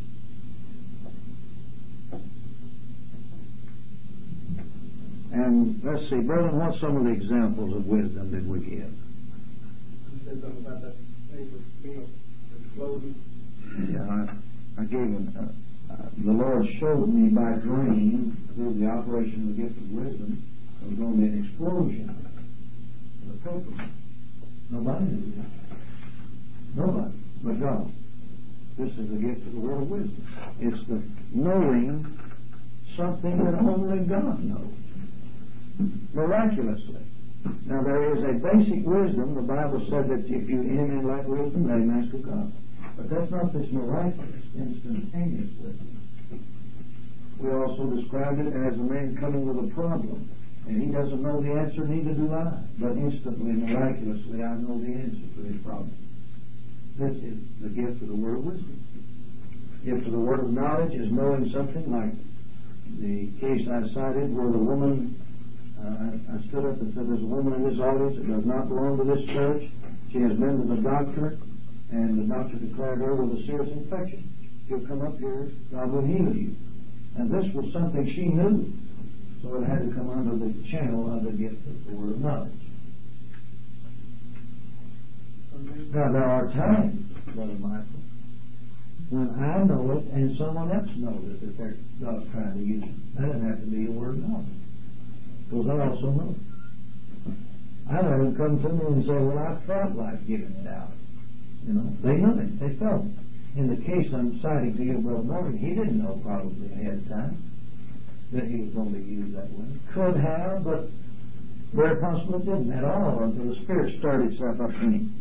And let's see, Brother, what's some of the examples of wisdom did we give? You said something about that thing with meal, with clothing. Yeah, I gave him. The Lord showed me by dream, through the operation of the gift of wisdom, there was going to be an explosion of the purpose. Nobody knew that. Nobody but God. This is the gift of the word of wisdom. It's the knowing something that only God knows. Miraculously. Now there is a basic wisdom. The Bible said that if you any man lack wisdom, let him ask of God. But that's not this miraculous, instantaneous wisdom. We also described it as a man coming with a problem, and he doesn't know the answer, neither do I. But instantly, miraculously, I know the answer to his problem. This is the gift of the word of wisdom. The gift of the word of knowledge is knowing something, like the case I cited where the woman, I stood up and said, there's a woman in this audience that does not belong to this church. She has been to the doctor, and the doctor declared her with a serious infection. She'll come up here, God will heal you. And this was something she knew. So it had to come under the channel of the gift of the word of knowledge. Now there are times, Brother Michael, when I know it and someone else knows it, that God's trying to use it. That doesn't have to be a word of knowledge, because I also know it. I let them come to me and say, well, I felt like giving it out. You know, they knew it. They felt it. In the case I'm citing to you, Brother Morgan, he didn't know probably ahead of time that he was going to be used that way. Could have, but very possibly didn't at all until the Spirit stirred itself up in him.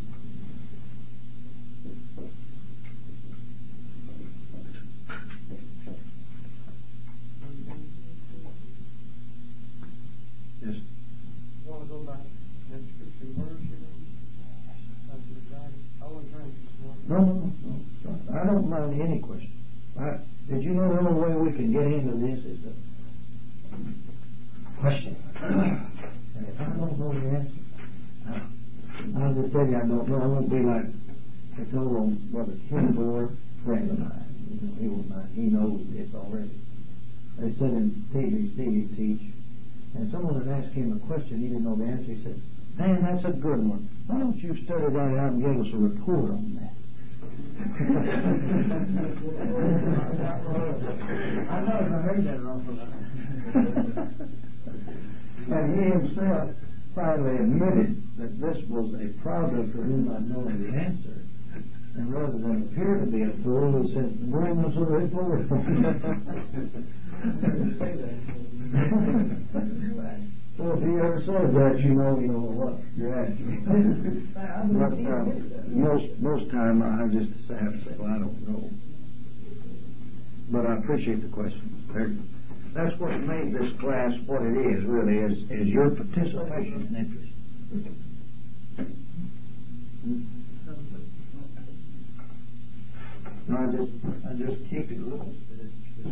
Yes. You want to go back and scripture words, you know? I wasn't trying to. No. I don't mind any question. Did you know the only way we can get into this is a question? And if I don't know the answer, I'll just tell you I don't know. I won't be like I told Brother Kimball, friend of mine. He won't mind. He knows this already. They said in TBC teach, and someone had asked him a question. He didn't know the answer. He said, "Man, that's a good one. Why don't you study that out and give us a report on that?" I know if I heard that wrong. And he himself finally admitted that this was a product for him not knowing the answer. And rather than appear to be a fool, he said, "Bring us a report." So if he ever says that, you know what you're asking. But most time I just have to say, well, I don't know. But I appreciate the question. That's what made this class what it is, really, is your participation and interest. No, I just keep it a little bit.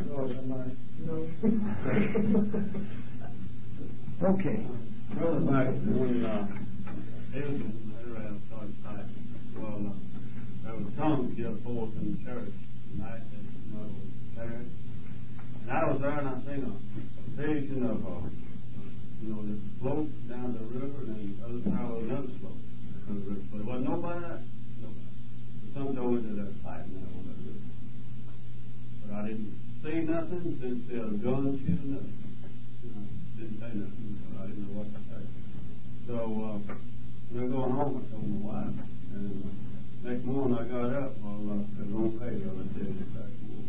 Okay. Brother Mike, when David started fighting, well, there was tongues give forth in the church tonight that was there. And I was there and I seen a vision of this float down the river, and then the other side was another float. There wasn't nobody there. Some told me that they were fighting there on that river. But I didn't see nothing, didn't see a gun shooting nothing. Didn't say nothing, so I didn't know what to say. So when I going home, I told my wife, and next morning I got up, it was on paper, I did it back home.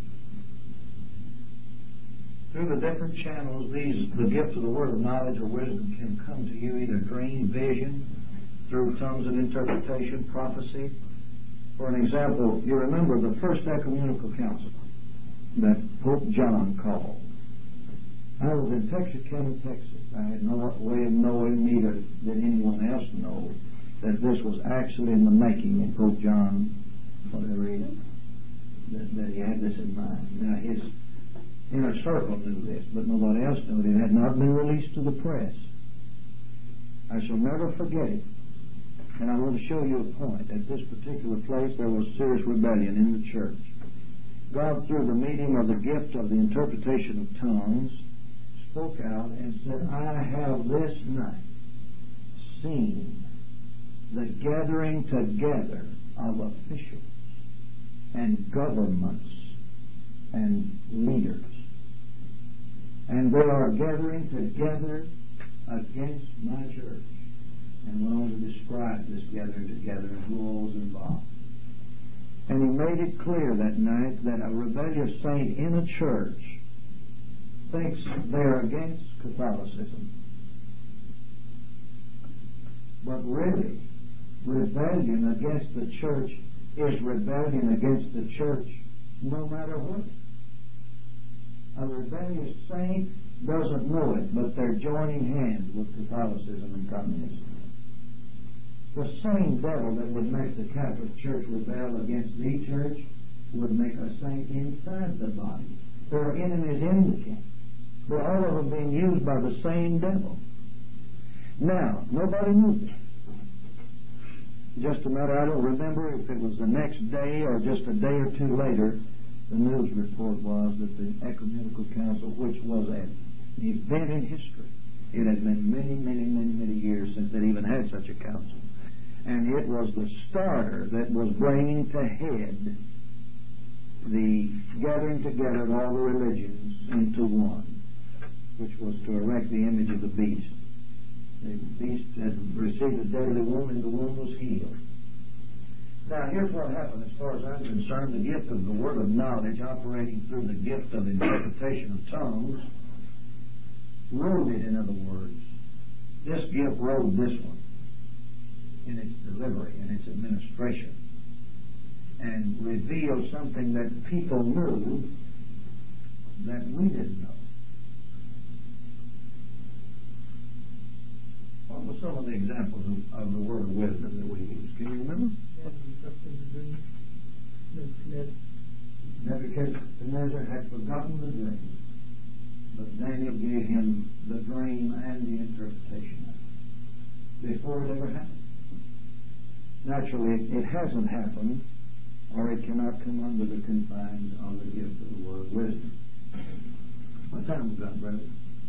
Through the different channels, the gift of the word of knowledge or wisdom can come to you, either dream, vision, through tongues and interpretation, prophecy. For an example, you remember the first ecumenical council that Pope John called. I was in Texarkana, Texas. I had no way of knowing, neither did anyone else know, that this was actually in the making of Pope John, whatever he is, that he had this in mind. Now, his inner circle knew this, but nobody else knew it. It had not been released to the press. I shall never forget it. And I want to show you a point. At this particular place, there was serious rebellion in the church. God, through the medium of the gift of the interpretation of tongues, spoke out and said, "I have this night seen the gathering together of officials and governments and leaders. And they are gathering together against my church." And went on to describe this gathering together and who all was involved. And he made it clear that night that a rebellious saint in a church thinks they're against Catholicism. But really, rebellion against the church is rebellion against the church no matter what. A rebellious saint doesn't know it, but they're joining hands with Catholicism and communism. The same devil that would make the Catholic Church rebel against the church would make a saint inside the body. There are enemies in the camp. They're all of them being used by the same devil. Now, nobody knew this. Just a matter, I don't remember if it was the next day or just a day or two later, the news report was that the Ecumenical Council, which was a event in history. It has been many years since they even had such a council. And it was the starter that was bringing to head the gathering together of all the religions into one, which was to erect the image of the beast. The beast had received a deadly wound, and the wound was healed. Now, here's what happened as far as I'm concerned. The gift of the word of knowledge operating through the gift of interpretation of tongues rode it, in other words. This gift rode this one in its delivery and its administration, and revealed something that people knew that we didn't know. What were some of the examples of the word of wisdom that we use? Can you remember? Nebuchadnezzar had forgotten the dream, but Daniel gave him the dream and the interpretation before it ever happened. Naturally, it hasn't happened, or it cannot come under the confines of the gift of the word of wisdom. What time is that, brother?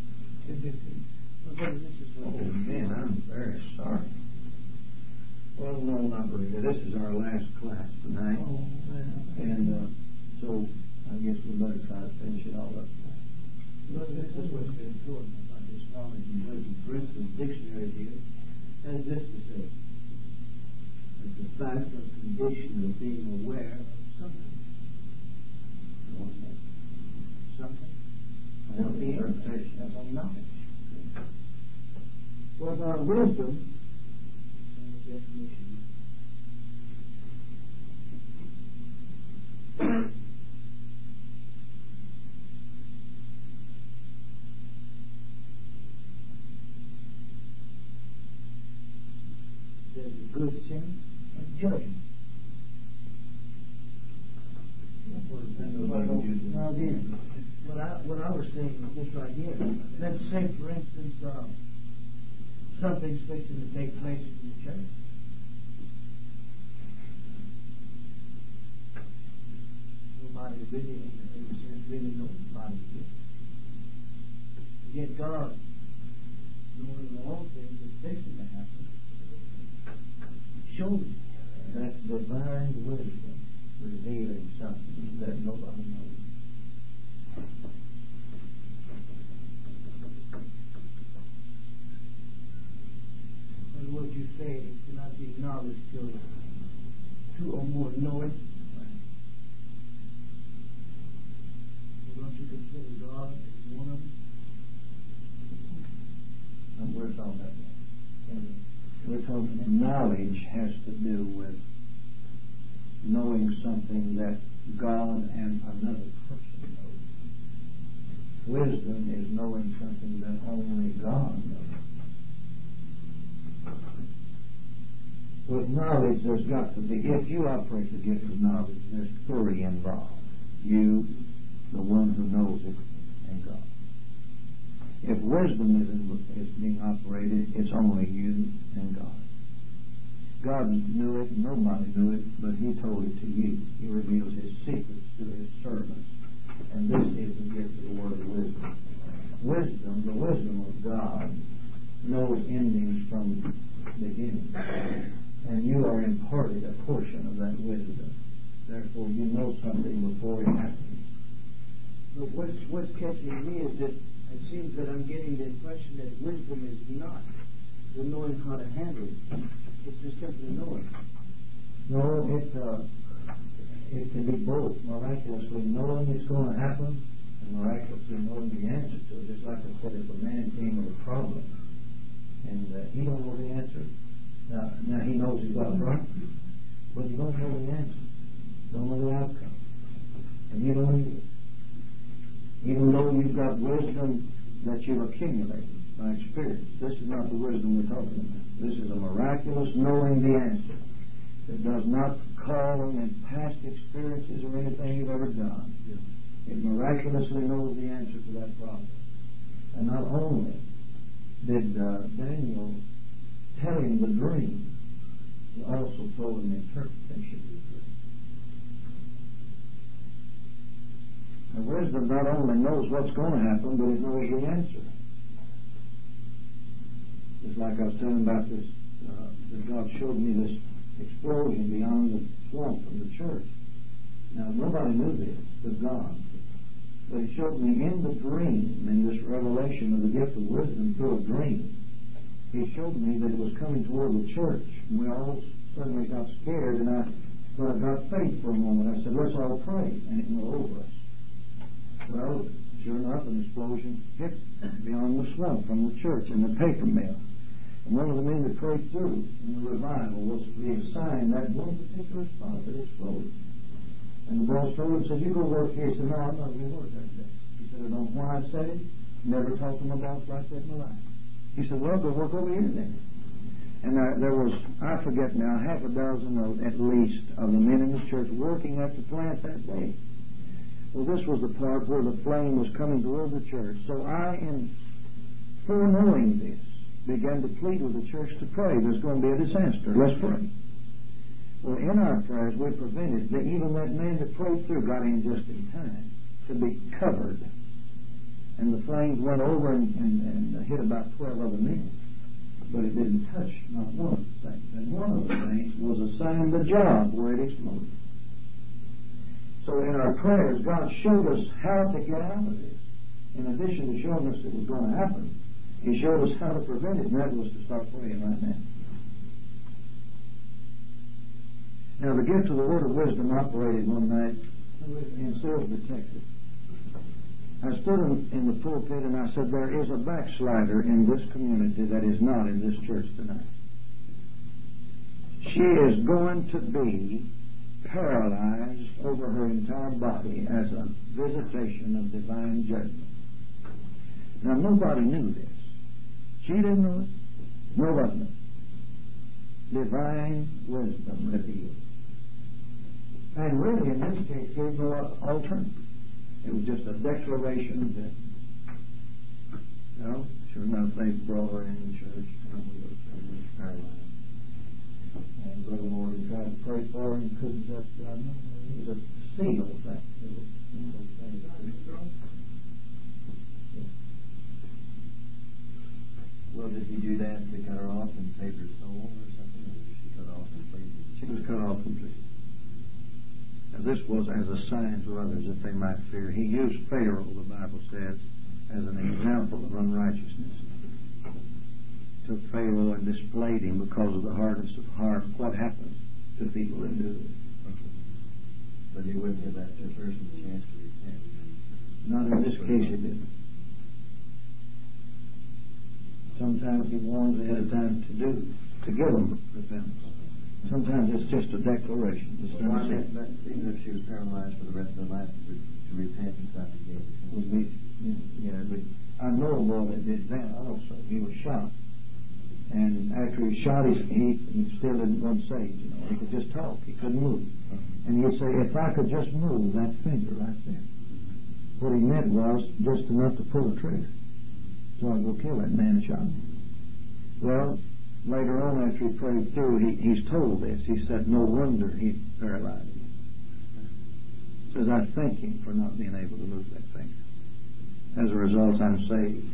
Oh, man, I'm very sorry. Well, no, not really. This is our last class tonight. And so I guess we better try to finish it all up. Well, this is what's important about this knowledge and wisdom. For instance, dictionary here has this to say: that the fact or condition of being aware of something. Something? Or the interpretation of knowledge. Well, our wisdom, definition, there's a good sense of judgment. Now then, what I was saying was this right here. Let's say, for instance, something's fixing to take place in the church. Nobody really, in a sense, really knows about it yet. Yet God, knowing all things that's fixing to happen, shows it. That's divine wisdom revealing something that nobody knows. And what you say, it cannot be knowledge till two or more know it. So don't you consider God as one of them? And we're talking about that. We're talking knowledge has to do with knowing something that God and another person knows. Wisdom is knowing something that only God knows. With knowledge, there's got to be, if you operate the gift of knowledge, there's three involved. You, the one who knows it, and God. If wisdom is being operated, it's only you and God. God knew it, nobody knew it, but He told it to you. He reveals His secrets to His servants. And this is the gift of the word of wisdom. Wisdom, the wisdom of God, knows endings from beginnings. And you are imparted a portion of that wisdom. Therefore, you know something before it happens. But what's catching me is that it seems that I'm getting the impression that wisdom is not the knowing how to handle it. It's just simply knowing. No, it can be both. Miraculously knowing it's going to happen and miraculously knowing the answer to it. Just like I said, if a man came with a problem and he don't know the answer, now he knows he's got a problem, but you don't know the answer, don't know the outcome, and you don't either. Even though you've got wisdom that you've accumulated by experience. This is not the wisdom we're talking about. This is a miraculous knowing the answer. It does not call on past experiences or anything you've ever done. It miraculously knows the answer to that problem. And not only did Daniel tell him the dream, he also told him the interpretation of the dream. And wisdom not only knows what's going to happen, but it knows the answer. Just like I was telling about this, that God showed me this explosion beyond the swamp from the church. Now, nobody knew this but God. But He showed me in the dream, in this revelation of the gift of wisdom through a dream, He showed me that it was coming toward the church. And we all suddenly got scared, and I got faith for a moment. I said, let's all pray, and it went over us. Well, sure enough, an explosion hit beyond the swamp from the church in the paper mill. And one of the men that prayed through in the revival was to be assigned that one particular spot that exploded. And the boss told him, said, you go work here. He said, no, I'm not going to work that day. He said, I don't know why I said it. Never talked to my boss like that in my life. He said, well, go work over here then. And there was, I forget now, half a dozen at least of the men in the church working at the plant that day. Well, this was the part where the flame was coming toward the church. So I, in foreknowing this, began to plead with the church to pray. There's going to be a disaster. Let's pray. Well, in our prayers, we prevented that even that man that prayed through got in just in time to be covered. And the flames went over and hit about 12 other men. But it didn't touch not one of the things. And one of the things was assigned the job where it exploded. So in our prayers, God showed us how to get out of this. In addition to showing us it was going to happen, He showed us how to prevent it, and that was to start praying right now. Now, the gift of the word of wisdom operated one night in Silver, Texas. I stood in the pulpit and I said, there is a backslider in this community that is not in this church tonight. She is going to be paralyzed over her entire body as a visitation of divine judgment. Now, nobody knew this. She didn't know it. Nobody knew. Divine wisdom revealed. And really, in this case, there was no alternative. It was just a declaration that, sure enough, they brought her in the church, and we were paralyzed. And Brother Morgan tried to pray for her and couldn't touch God. It was a seal thing. It was one of those things. Well, did he do that to cut her off and save her soul or something? Or was she cut off completely? She was cut off completely. Now, this was as a sign to others that they might fear. He used Pharaoh, the Bible says, as an example of unrighteousness. Took Pharaoh and displayed him because of the hardness of heart. What happened to people that do this? But he wouldn't give that person a chance to repent. Not in this case, he didn't. Sometimes he warns ahead of time to give them repentance. Sometimes it's just a declaration. Even if she was paralyzed for the rest of her life, to repent and stop again. I know a boy that did that also. He was shot. And after he shot, he still didn't run saved. He could just talk. He couldn't move. And he'd say, if I could just move that finger right there. What he meant was just enough to pull the trigger. So I'd go kill that man and shot him. Well, later on, after he prayed through, he's told this. He said, no wonder he paralyzed him. He says, I thank him for not being able to move that finger. As a result, I'm saved.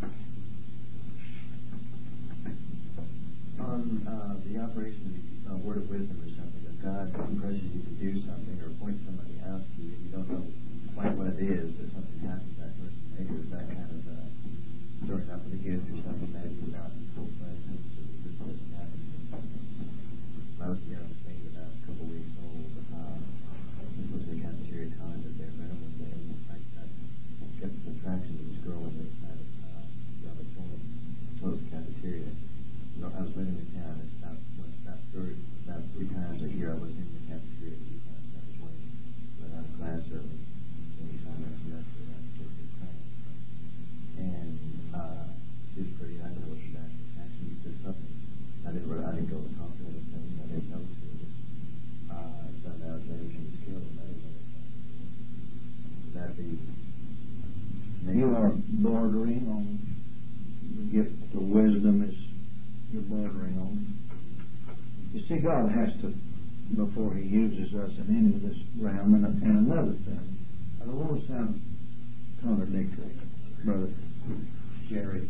On the operation of the word of wisdom or something, if God impresses you to do something or points somebody out to you and you don't know quite what it is, but something happens to that person, maybe it was that kind of throwing up with a gift or something, maybe without full presence, or this doesn't happen. I was young, maybe about a couple weeks old. This was the cafeteria time that they ran one day. I kept the attraction to this girl in this kind of closed cafeteria. I was living in town. It's about 3 times a year I was in the cafeteria. 3 times I was waiting without a class early. Anytime I was left for that particular time. And she was pretty. I know she actually did something. I didn't go and talk to her or anything. I didn't notice it. I found out later she was killed. And I didn't know that. Would that be? You are bordering on the gift of wisdom. You're bordering on. You see, God has to, before He uses us in any of this realm, and another thing, I don't want to sound contradictory, Brother Jerry.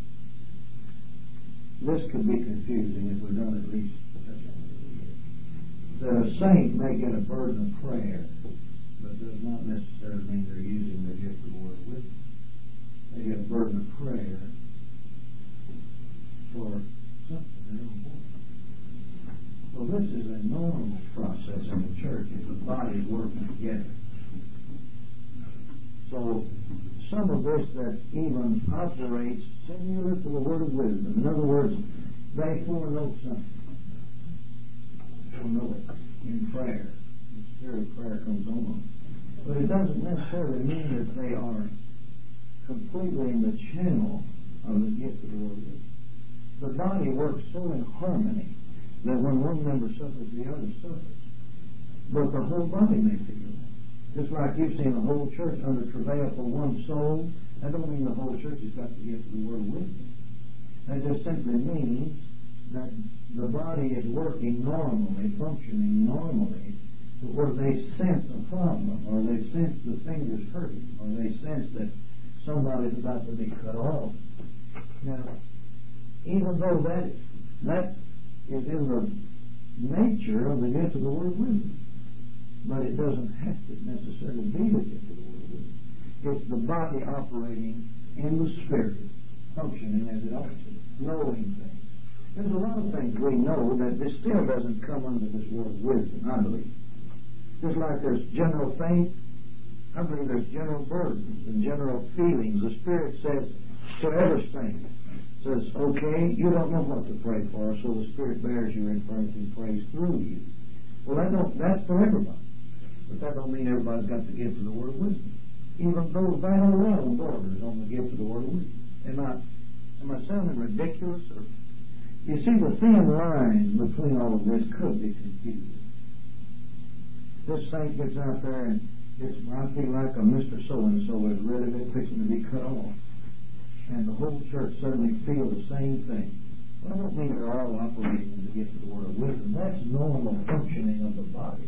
This could be confusing if we don't at least touch on it. That a saint may get a burden of prayer, but does not necessarily mean they're using the gift of the word of wisdom. They get a burden of prayer for something they don't want. Well, this is a normal process in the church if the body's working together. So, some of this that even operates similar to the word of wisdom. In other words, they foreknow something. Foreknow it in prayer. The spirit of prayer comes on them. But it doesn't necessarily mean that they are completely in the channel of the gift of the word of wisdom. The body works so in harmony that when one member suffers, the other suffers. But the whole body may figure it. Just like you've seen the whole church under travail for one soul, that don't mean the whole church has got the gift of the word of wisdom. That just simply means that the body is working normally, functioning normally, to where they sense a problem, or they sense the fingers hurting, or they sense that somebody's about to be cut off. Now, even though that is in the nature of the gift of the word of wisdom, but it doesn't have to necessarily be the gift of the word of wisdom. It's the body operating in the spirit, functioning as it ought to, knowing things. There's a lot of things we know that this still doesn't come under this word of wisdom, I believe. Just like there's general faith, I believe there's general burdens and general feelings. The Spirit says to every saint, says, okay, you don't know what to pray for, so the Spirit bears your infirmity and prays through you. Well, that's for everybody. But that don't mean everybody's got the gift of the word of wisdom. Even those that alone borders on the gift of the word of wisdom. Am I sounding ridiculous? Or you see, the thin line between all of this could be confusing. This saint gets out there and I feel like a Mr. So-and-so is really fixing to be cut off. And the whole church suddenly feels the same thing. Well, I don't mean they're all operating in the gift of the word of wisdom. That's normal functioning of the body.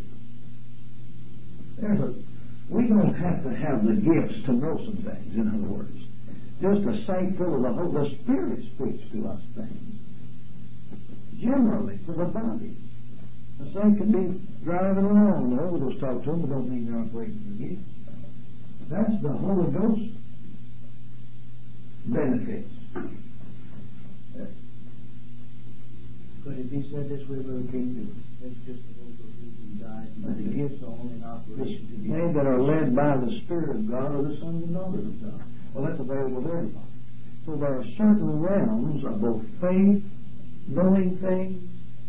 We don't have to have the gifts to know some things, in other words. Just a saint full of the Spirit speaks to us things. Generally, to the body. The saint can be driving along, the Holy Ghost talk to them, but don't mean they're operating in the gift. That's the Holy Ghost benefits. Could it be said this way, Brother King, that it's just the Holy Ghost who died, but the gifts are only in operation to be... They that are led by the Spirit of God are the sons and daughters of God. Well, that's available to everybody. So there are certain realms of both faith, knowing things,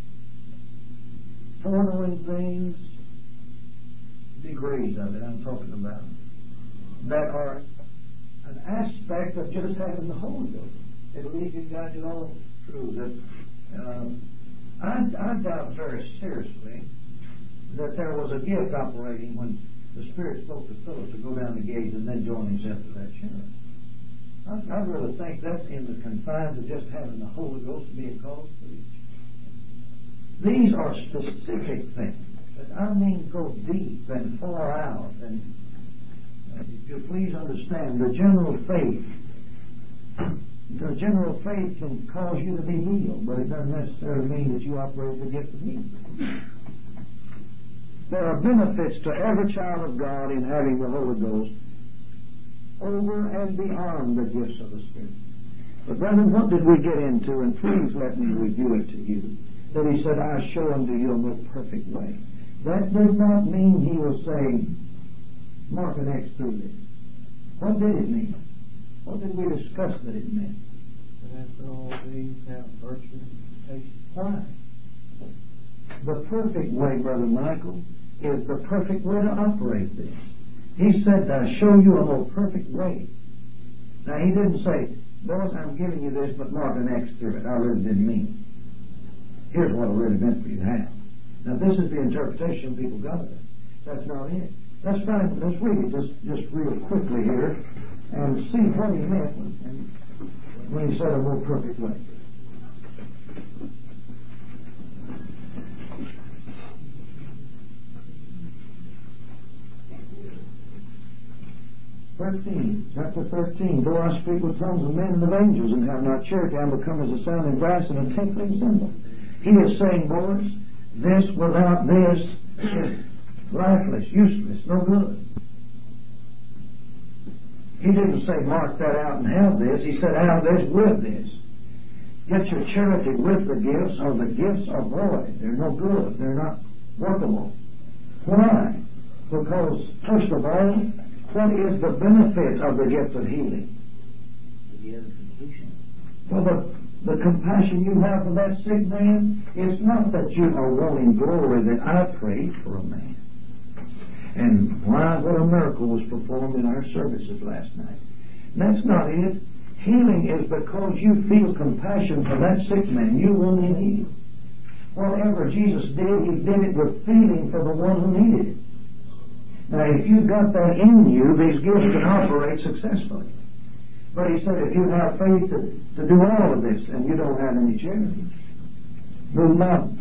foreknowing things, degrees of it I'm talking about, that are an aspect of just having the Holy Ghost. It'll lead you and guide you all through that. I doubt very seriously that there was a gift operating when the Spirit spoke to Philip to go down the gate and then join himself to that church. I really think that's in the confines of just having the Holy Ghost being called to preach. These are specific things that I mean go deep and far out. And if you please understand, the general faith can cause you to be healed, but it doesn't necessarily mean that you operate the gift of healing. There are benefits to every child of God in having the Holy Ghost over and beyond the gifts of the Spirit. But brethren, what did we get into? And please let me review it to you. That he said, I show unto you a most perfect way. That does not mean he was saying, mark an X through this. What did it mean? What did we discuss that it meant? And after all things have virtue and patience. Why? The perfect way, Brother Michael, is the perfect way to operate this. He said, I show you a more perfect way. Now, he didn't say, boys, I'm giving you this, but mark an X through it. I really didn't mean it. Here's what I really meant for you to have. Now, this is the interpretation people got of it. That's not it. That's fine. Let's read it just real quickly here and see what he meant when he said a more perfect way. Chapter 13. Though I speak with tongues of men and of angels and have not charity, I am become as a sounding brass and a tinkling cymbal. He is saying, boys, this without this is lifeless, useless, no good. He didn't say mark that out and have this. He said have this with this. Get your charity with the gifts, or the gifts are void. They're no good. They're not workable. Why? Because, first of all, what is the benefit of the gift of healing? The edification. Well, the compassion you have for that sick man, it's not that you are wanting glory that I prayed for a man. And why, what a miracle was performed in our services last night. That's not it. Healing is because you feel compassion for that sick man. You want him healed. Whatever Jesus did, He did it with feeling for the one who needed it. Now, if you've got that in you, these gifts can operate successfully. But He said, if you have faith to do all of this and you don't have any charity, move mountains.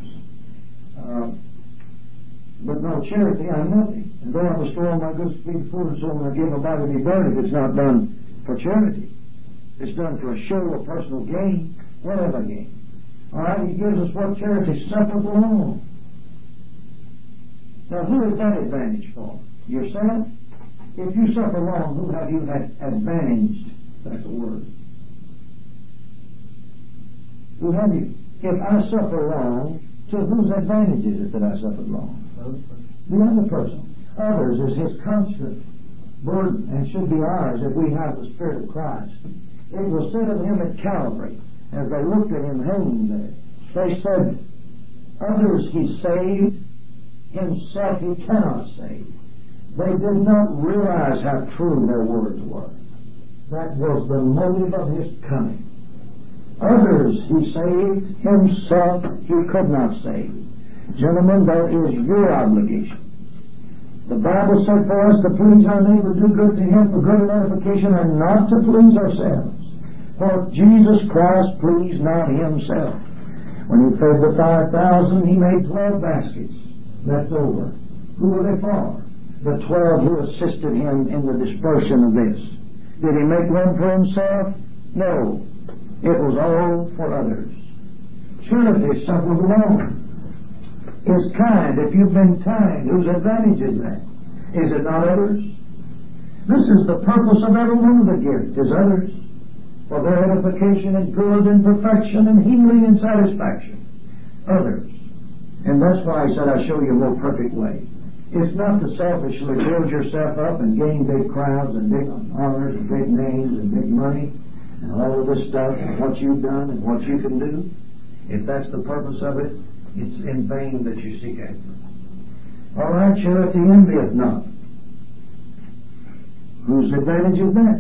But no charity, I'm nothing. And though I bestow all my goods to feed the poor and so on, I give my body to be burned if it's not done for charity. It's done for a show of personal gain, whatever gain. All right, He gives us what charity suffers alone. Now, who is that advantage for? Yourself? If you suffer wrong, who have you had advantaged? That's a word. Who have you? If I suffer wrong, to whose advantage is it that I suffered wrong? The other person. Others is his constant burden, and should be ours if we have the Spirit of Christ. It was said of Him at Calvary, as they looked at Him hanging there, they said, others He saved, Himself He cannot save. They did not realize how true their words were. That was the motive of His coming. Others He saved, Himself He could not save. Gentlemen, that is your obligation. The Bible said for us to please our neighbor, do good to him for good and edification, and not to please ourselves. For Jesus Christ pleased not Himself. When He fed the 5,000, He made 12 baskets left over. Who were they for? The 12 who assisted Him in the dispersion of this. Did He make one for Himself? No. It was all for others. Charity suffers alone. Is kind. If you've been kind, whose advantage is that? Is it not others? This is the purpose of every one of the gifts, is others. For their edification and good and perfection and healing and satisfaction. Others. And that's why He said, I'll show you a more perfect way. It's not to selfishly build yourself up and gain big crowds and big honors and big names and big money and all of this stuff and what you've done and what you can do. If that's the purpose of it, it's in vain that you seek after it. All right, charity envieth not. Whose advantage is that?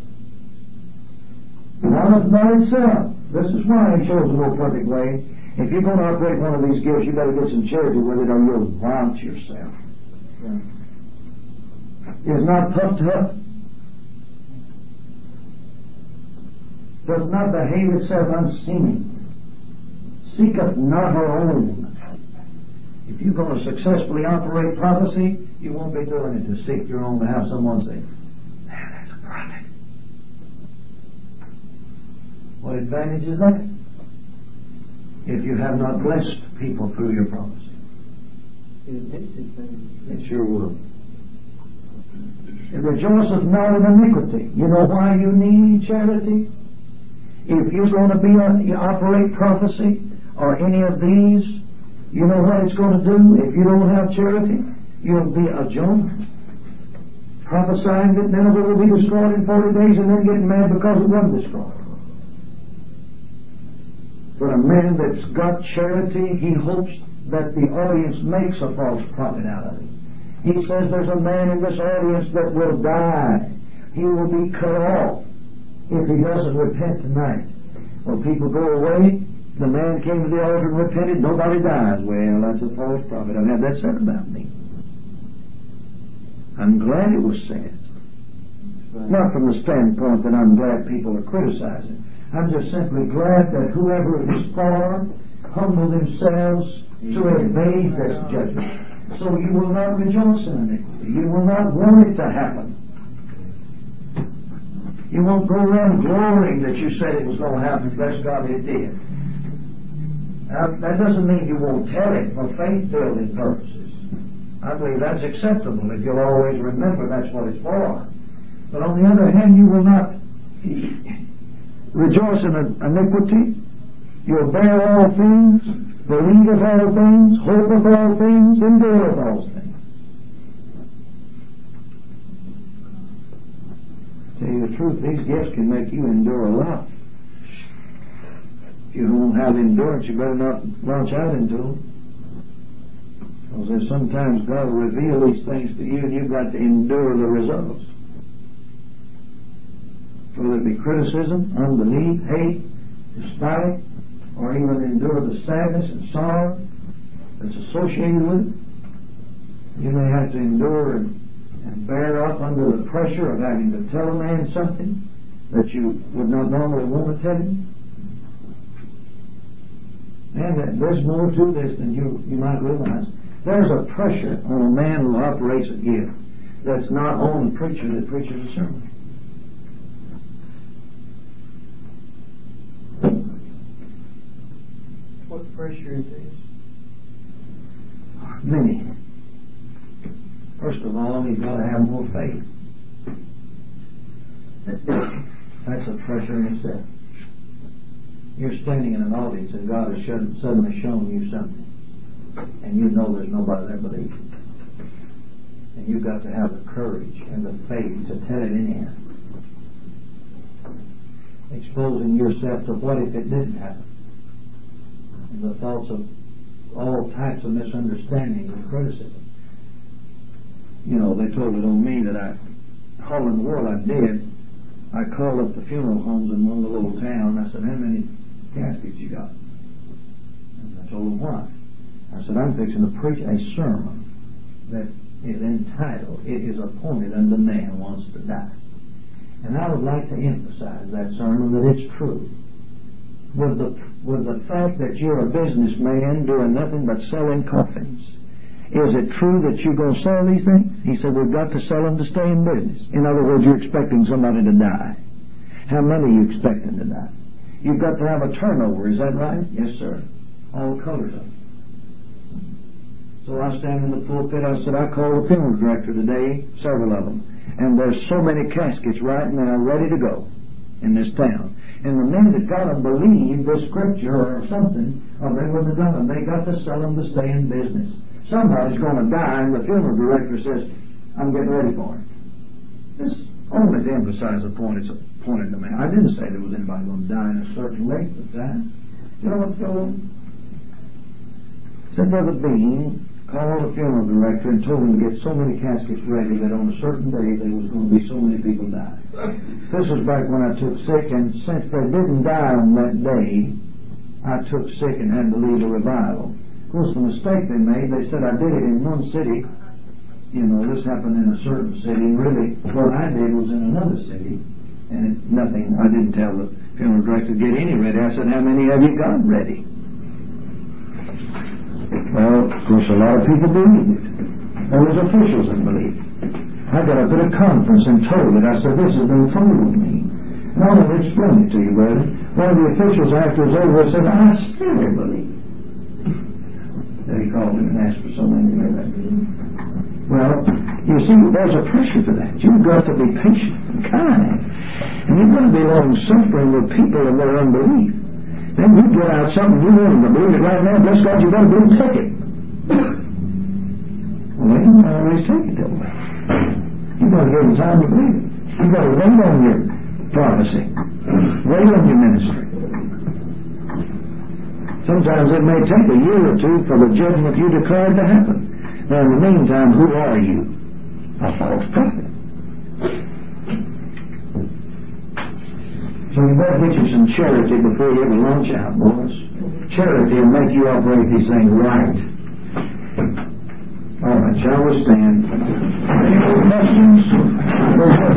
Waneth not itself. This is why He shows a more perfect way. If you're going to operate one of these gifts, you've got to get some charity with it or you'll vaunt yourself. Is not puffed up. Does not behave itself unseemly. Seeketh not her own. If you're going to successfully operate prophecy, you won't be doing it to seek your own, to have someone say, man, that's a prophet. What advantage is that? If you have not blessed people through your prophecy. It sure will. It rejoiceth not in iniquity. You know why you need charity? If you're going to operate prophecy, or any of these, you know what it's going to do? If you don't have charity, you'll be a Jonah. Prophesying that Nineveh will be destroyed in 40 days and then getting mad because it wasn't destroyed. But a man that's got charity, he hopes that the audience makes a false prophet out of it. He says there's a man in this audience that will die. He will be cut off if he doesn't repent tonight. When people go away, the man came to the altar and repented, nobody dies. Well, that's a false prophet. I've had that said about me. I'm glad it was said. Not from the standpoint that I'm glad people are criticizing. I'm just simply glad that whoever it is for humble themselves to evade this judgment. So you will not rejoice in it. You will not want it to happen. You won't go around glorying that you said it was going to happen. Bless God, it did. Now, that doesn't mean you won't tell it for faith-building purposes. I believe that's acceptable if you'll always remember that's what it's for. But on the other hand, you will not rejoice in iniquity. You'll bear all things, believe of all things, hope of all things, endure of all things. Tell you the truth, these gifts can make you endure a lot. If you don't have endurance, you better not launch out into them. Because there's sometimes God will reveal these things to you and you've got to endure the results. Whether it be criticism, unbelief, hate, despite, or even endure the sadness and sorrow that's associated with it. You may have to endure and bear up under the pressure of having to tell a man something that you would not normally want to tell him. And there's more to this than you might realize. There's a pressure on a man who operates a gift that's not on the preacher that preaches a sermon. What pressure is this? Many. First of all, he's got to have more faith. That's a pressure in itself. You're standing in an audience and God has suddenly shown you something. And you know there's nobody there believes it. And you've got to have the courage and the faith to tell it anyhow. Exposing yourself to what if it didn't happen. And the thoughts of all types of misunderstandings and criticism. You know, they told it on me that all in the world I did. I called up the funeral homes in one little town. I said, how many caskets you got? And I told them why. I said, I'm fixing to preach a sermon that is entitled, It is Appointed Unto Man Wants to Die. And I would like to emphasize that sermon that it's true. With the fact that you're a businessman doing nothing but selling coffins, is it true that you're going to sell these things? He said, we've got to sell them to stay in business. In other words, you're expecting somebody to die. How many are you expecting to die? You've got to have a turnover, is that right? Yes, sir. All colors of it. So I stand in the pulpit, I said, I called the funeral director today, several of them, and there's so many caskets right now ready to go in this town. And the men that got them believe the scripture or something, or they wouldn't have done them. They got to sell them to stay in business. Somebody's going to die, and the funeral director says, I'm getting ready for it. This only to emphasize the point it's appointed to man. I didn't say there was anybody going to die in a certain length of time. You know what's going on? Said Brother Bean called the funeral director and told him to get so many caskets ready that on a certain day there was going to be so many people die. This was back when I took sick, and since they didn't die on that day, I took sick and had to leave the revival. Of course, the mistake they made, they said I did it in one city. You know, this happened in a certain city, and really what I did was in another city. And nothing, I didn't tell the funeral director to get any ready. I said, how many have you got ready? Well, of course, a lot of people believed it. There was officials that believed it. I got up at a conference and told it. I said, this has been fooling me. And I want to explain it to you, brother. One of the officials after it was over said, I still believe. Then he called me and asked for so many of that. Well, you see, there's a pressure to that. You've got to be patient and kind. And you've got to be long-suffering with people in their unbelief. Then you get out something you want them to believe it right now. Bless God, you've got to believe, take it. Well, they don't always take it that way. You've got to give them time to believe it. You've got to wait on your prophecy. Wait on your ministry. Sometimes it may take a year or two for the judgment you declared to happen. Now, in the meantime, who are you? A false prophet. So you better get you some charity before you ever launch out, boys. Charity will make you operate these things right. All right, shall we stand? Any more questions?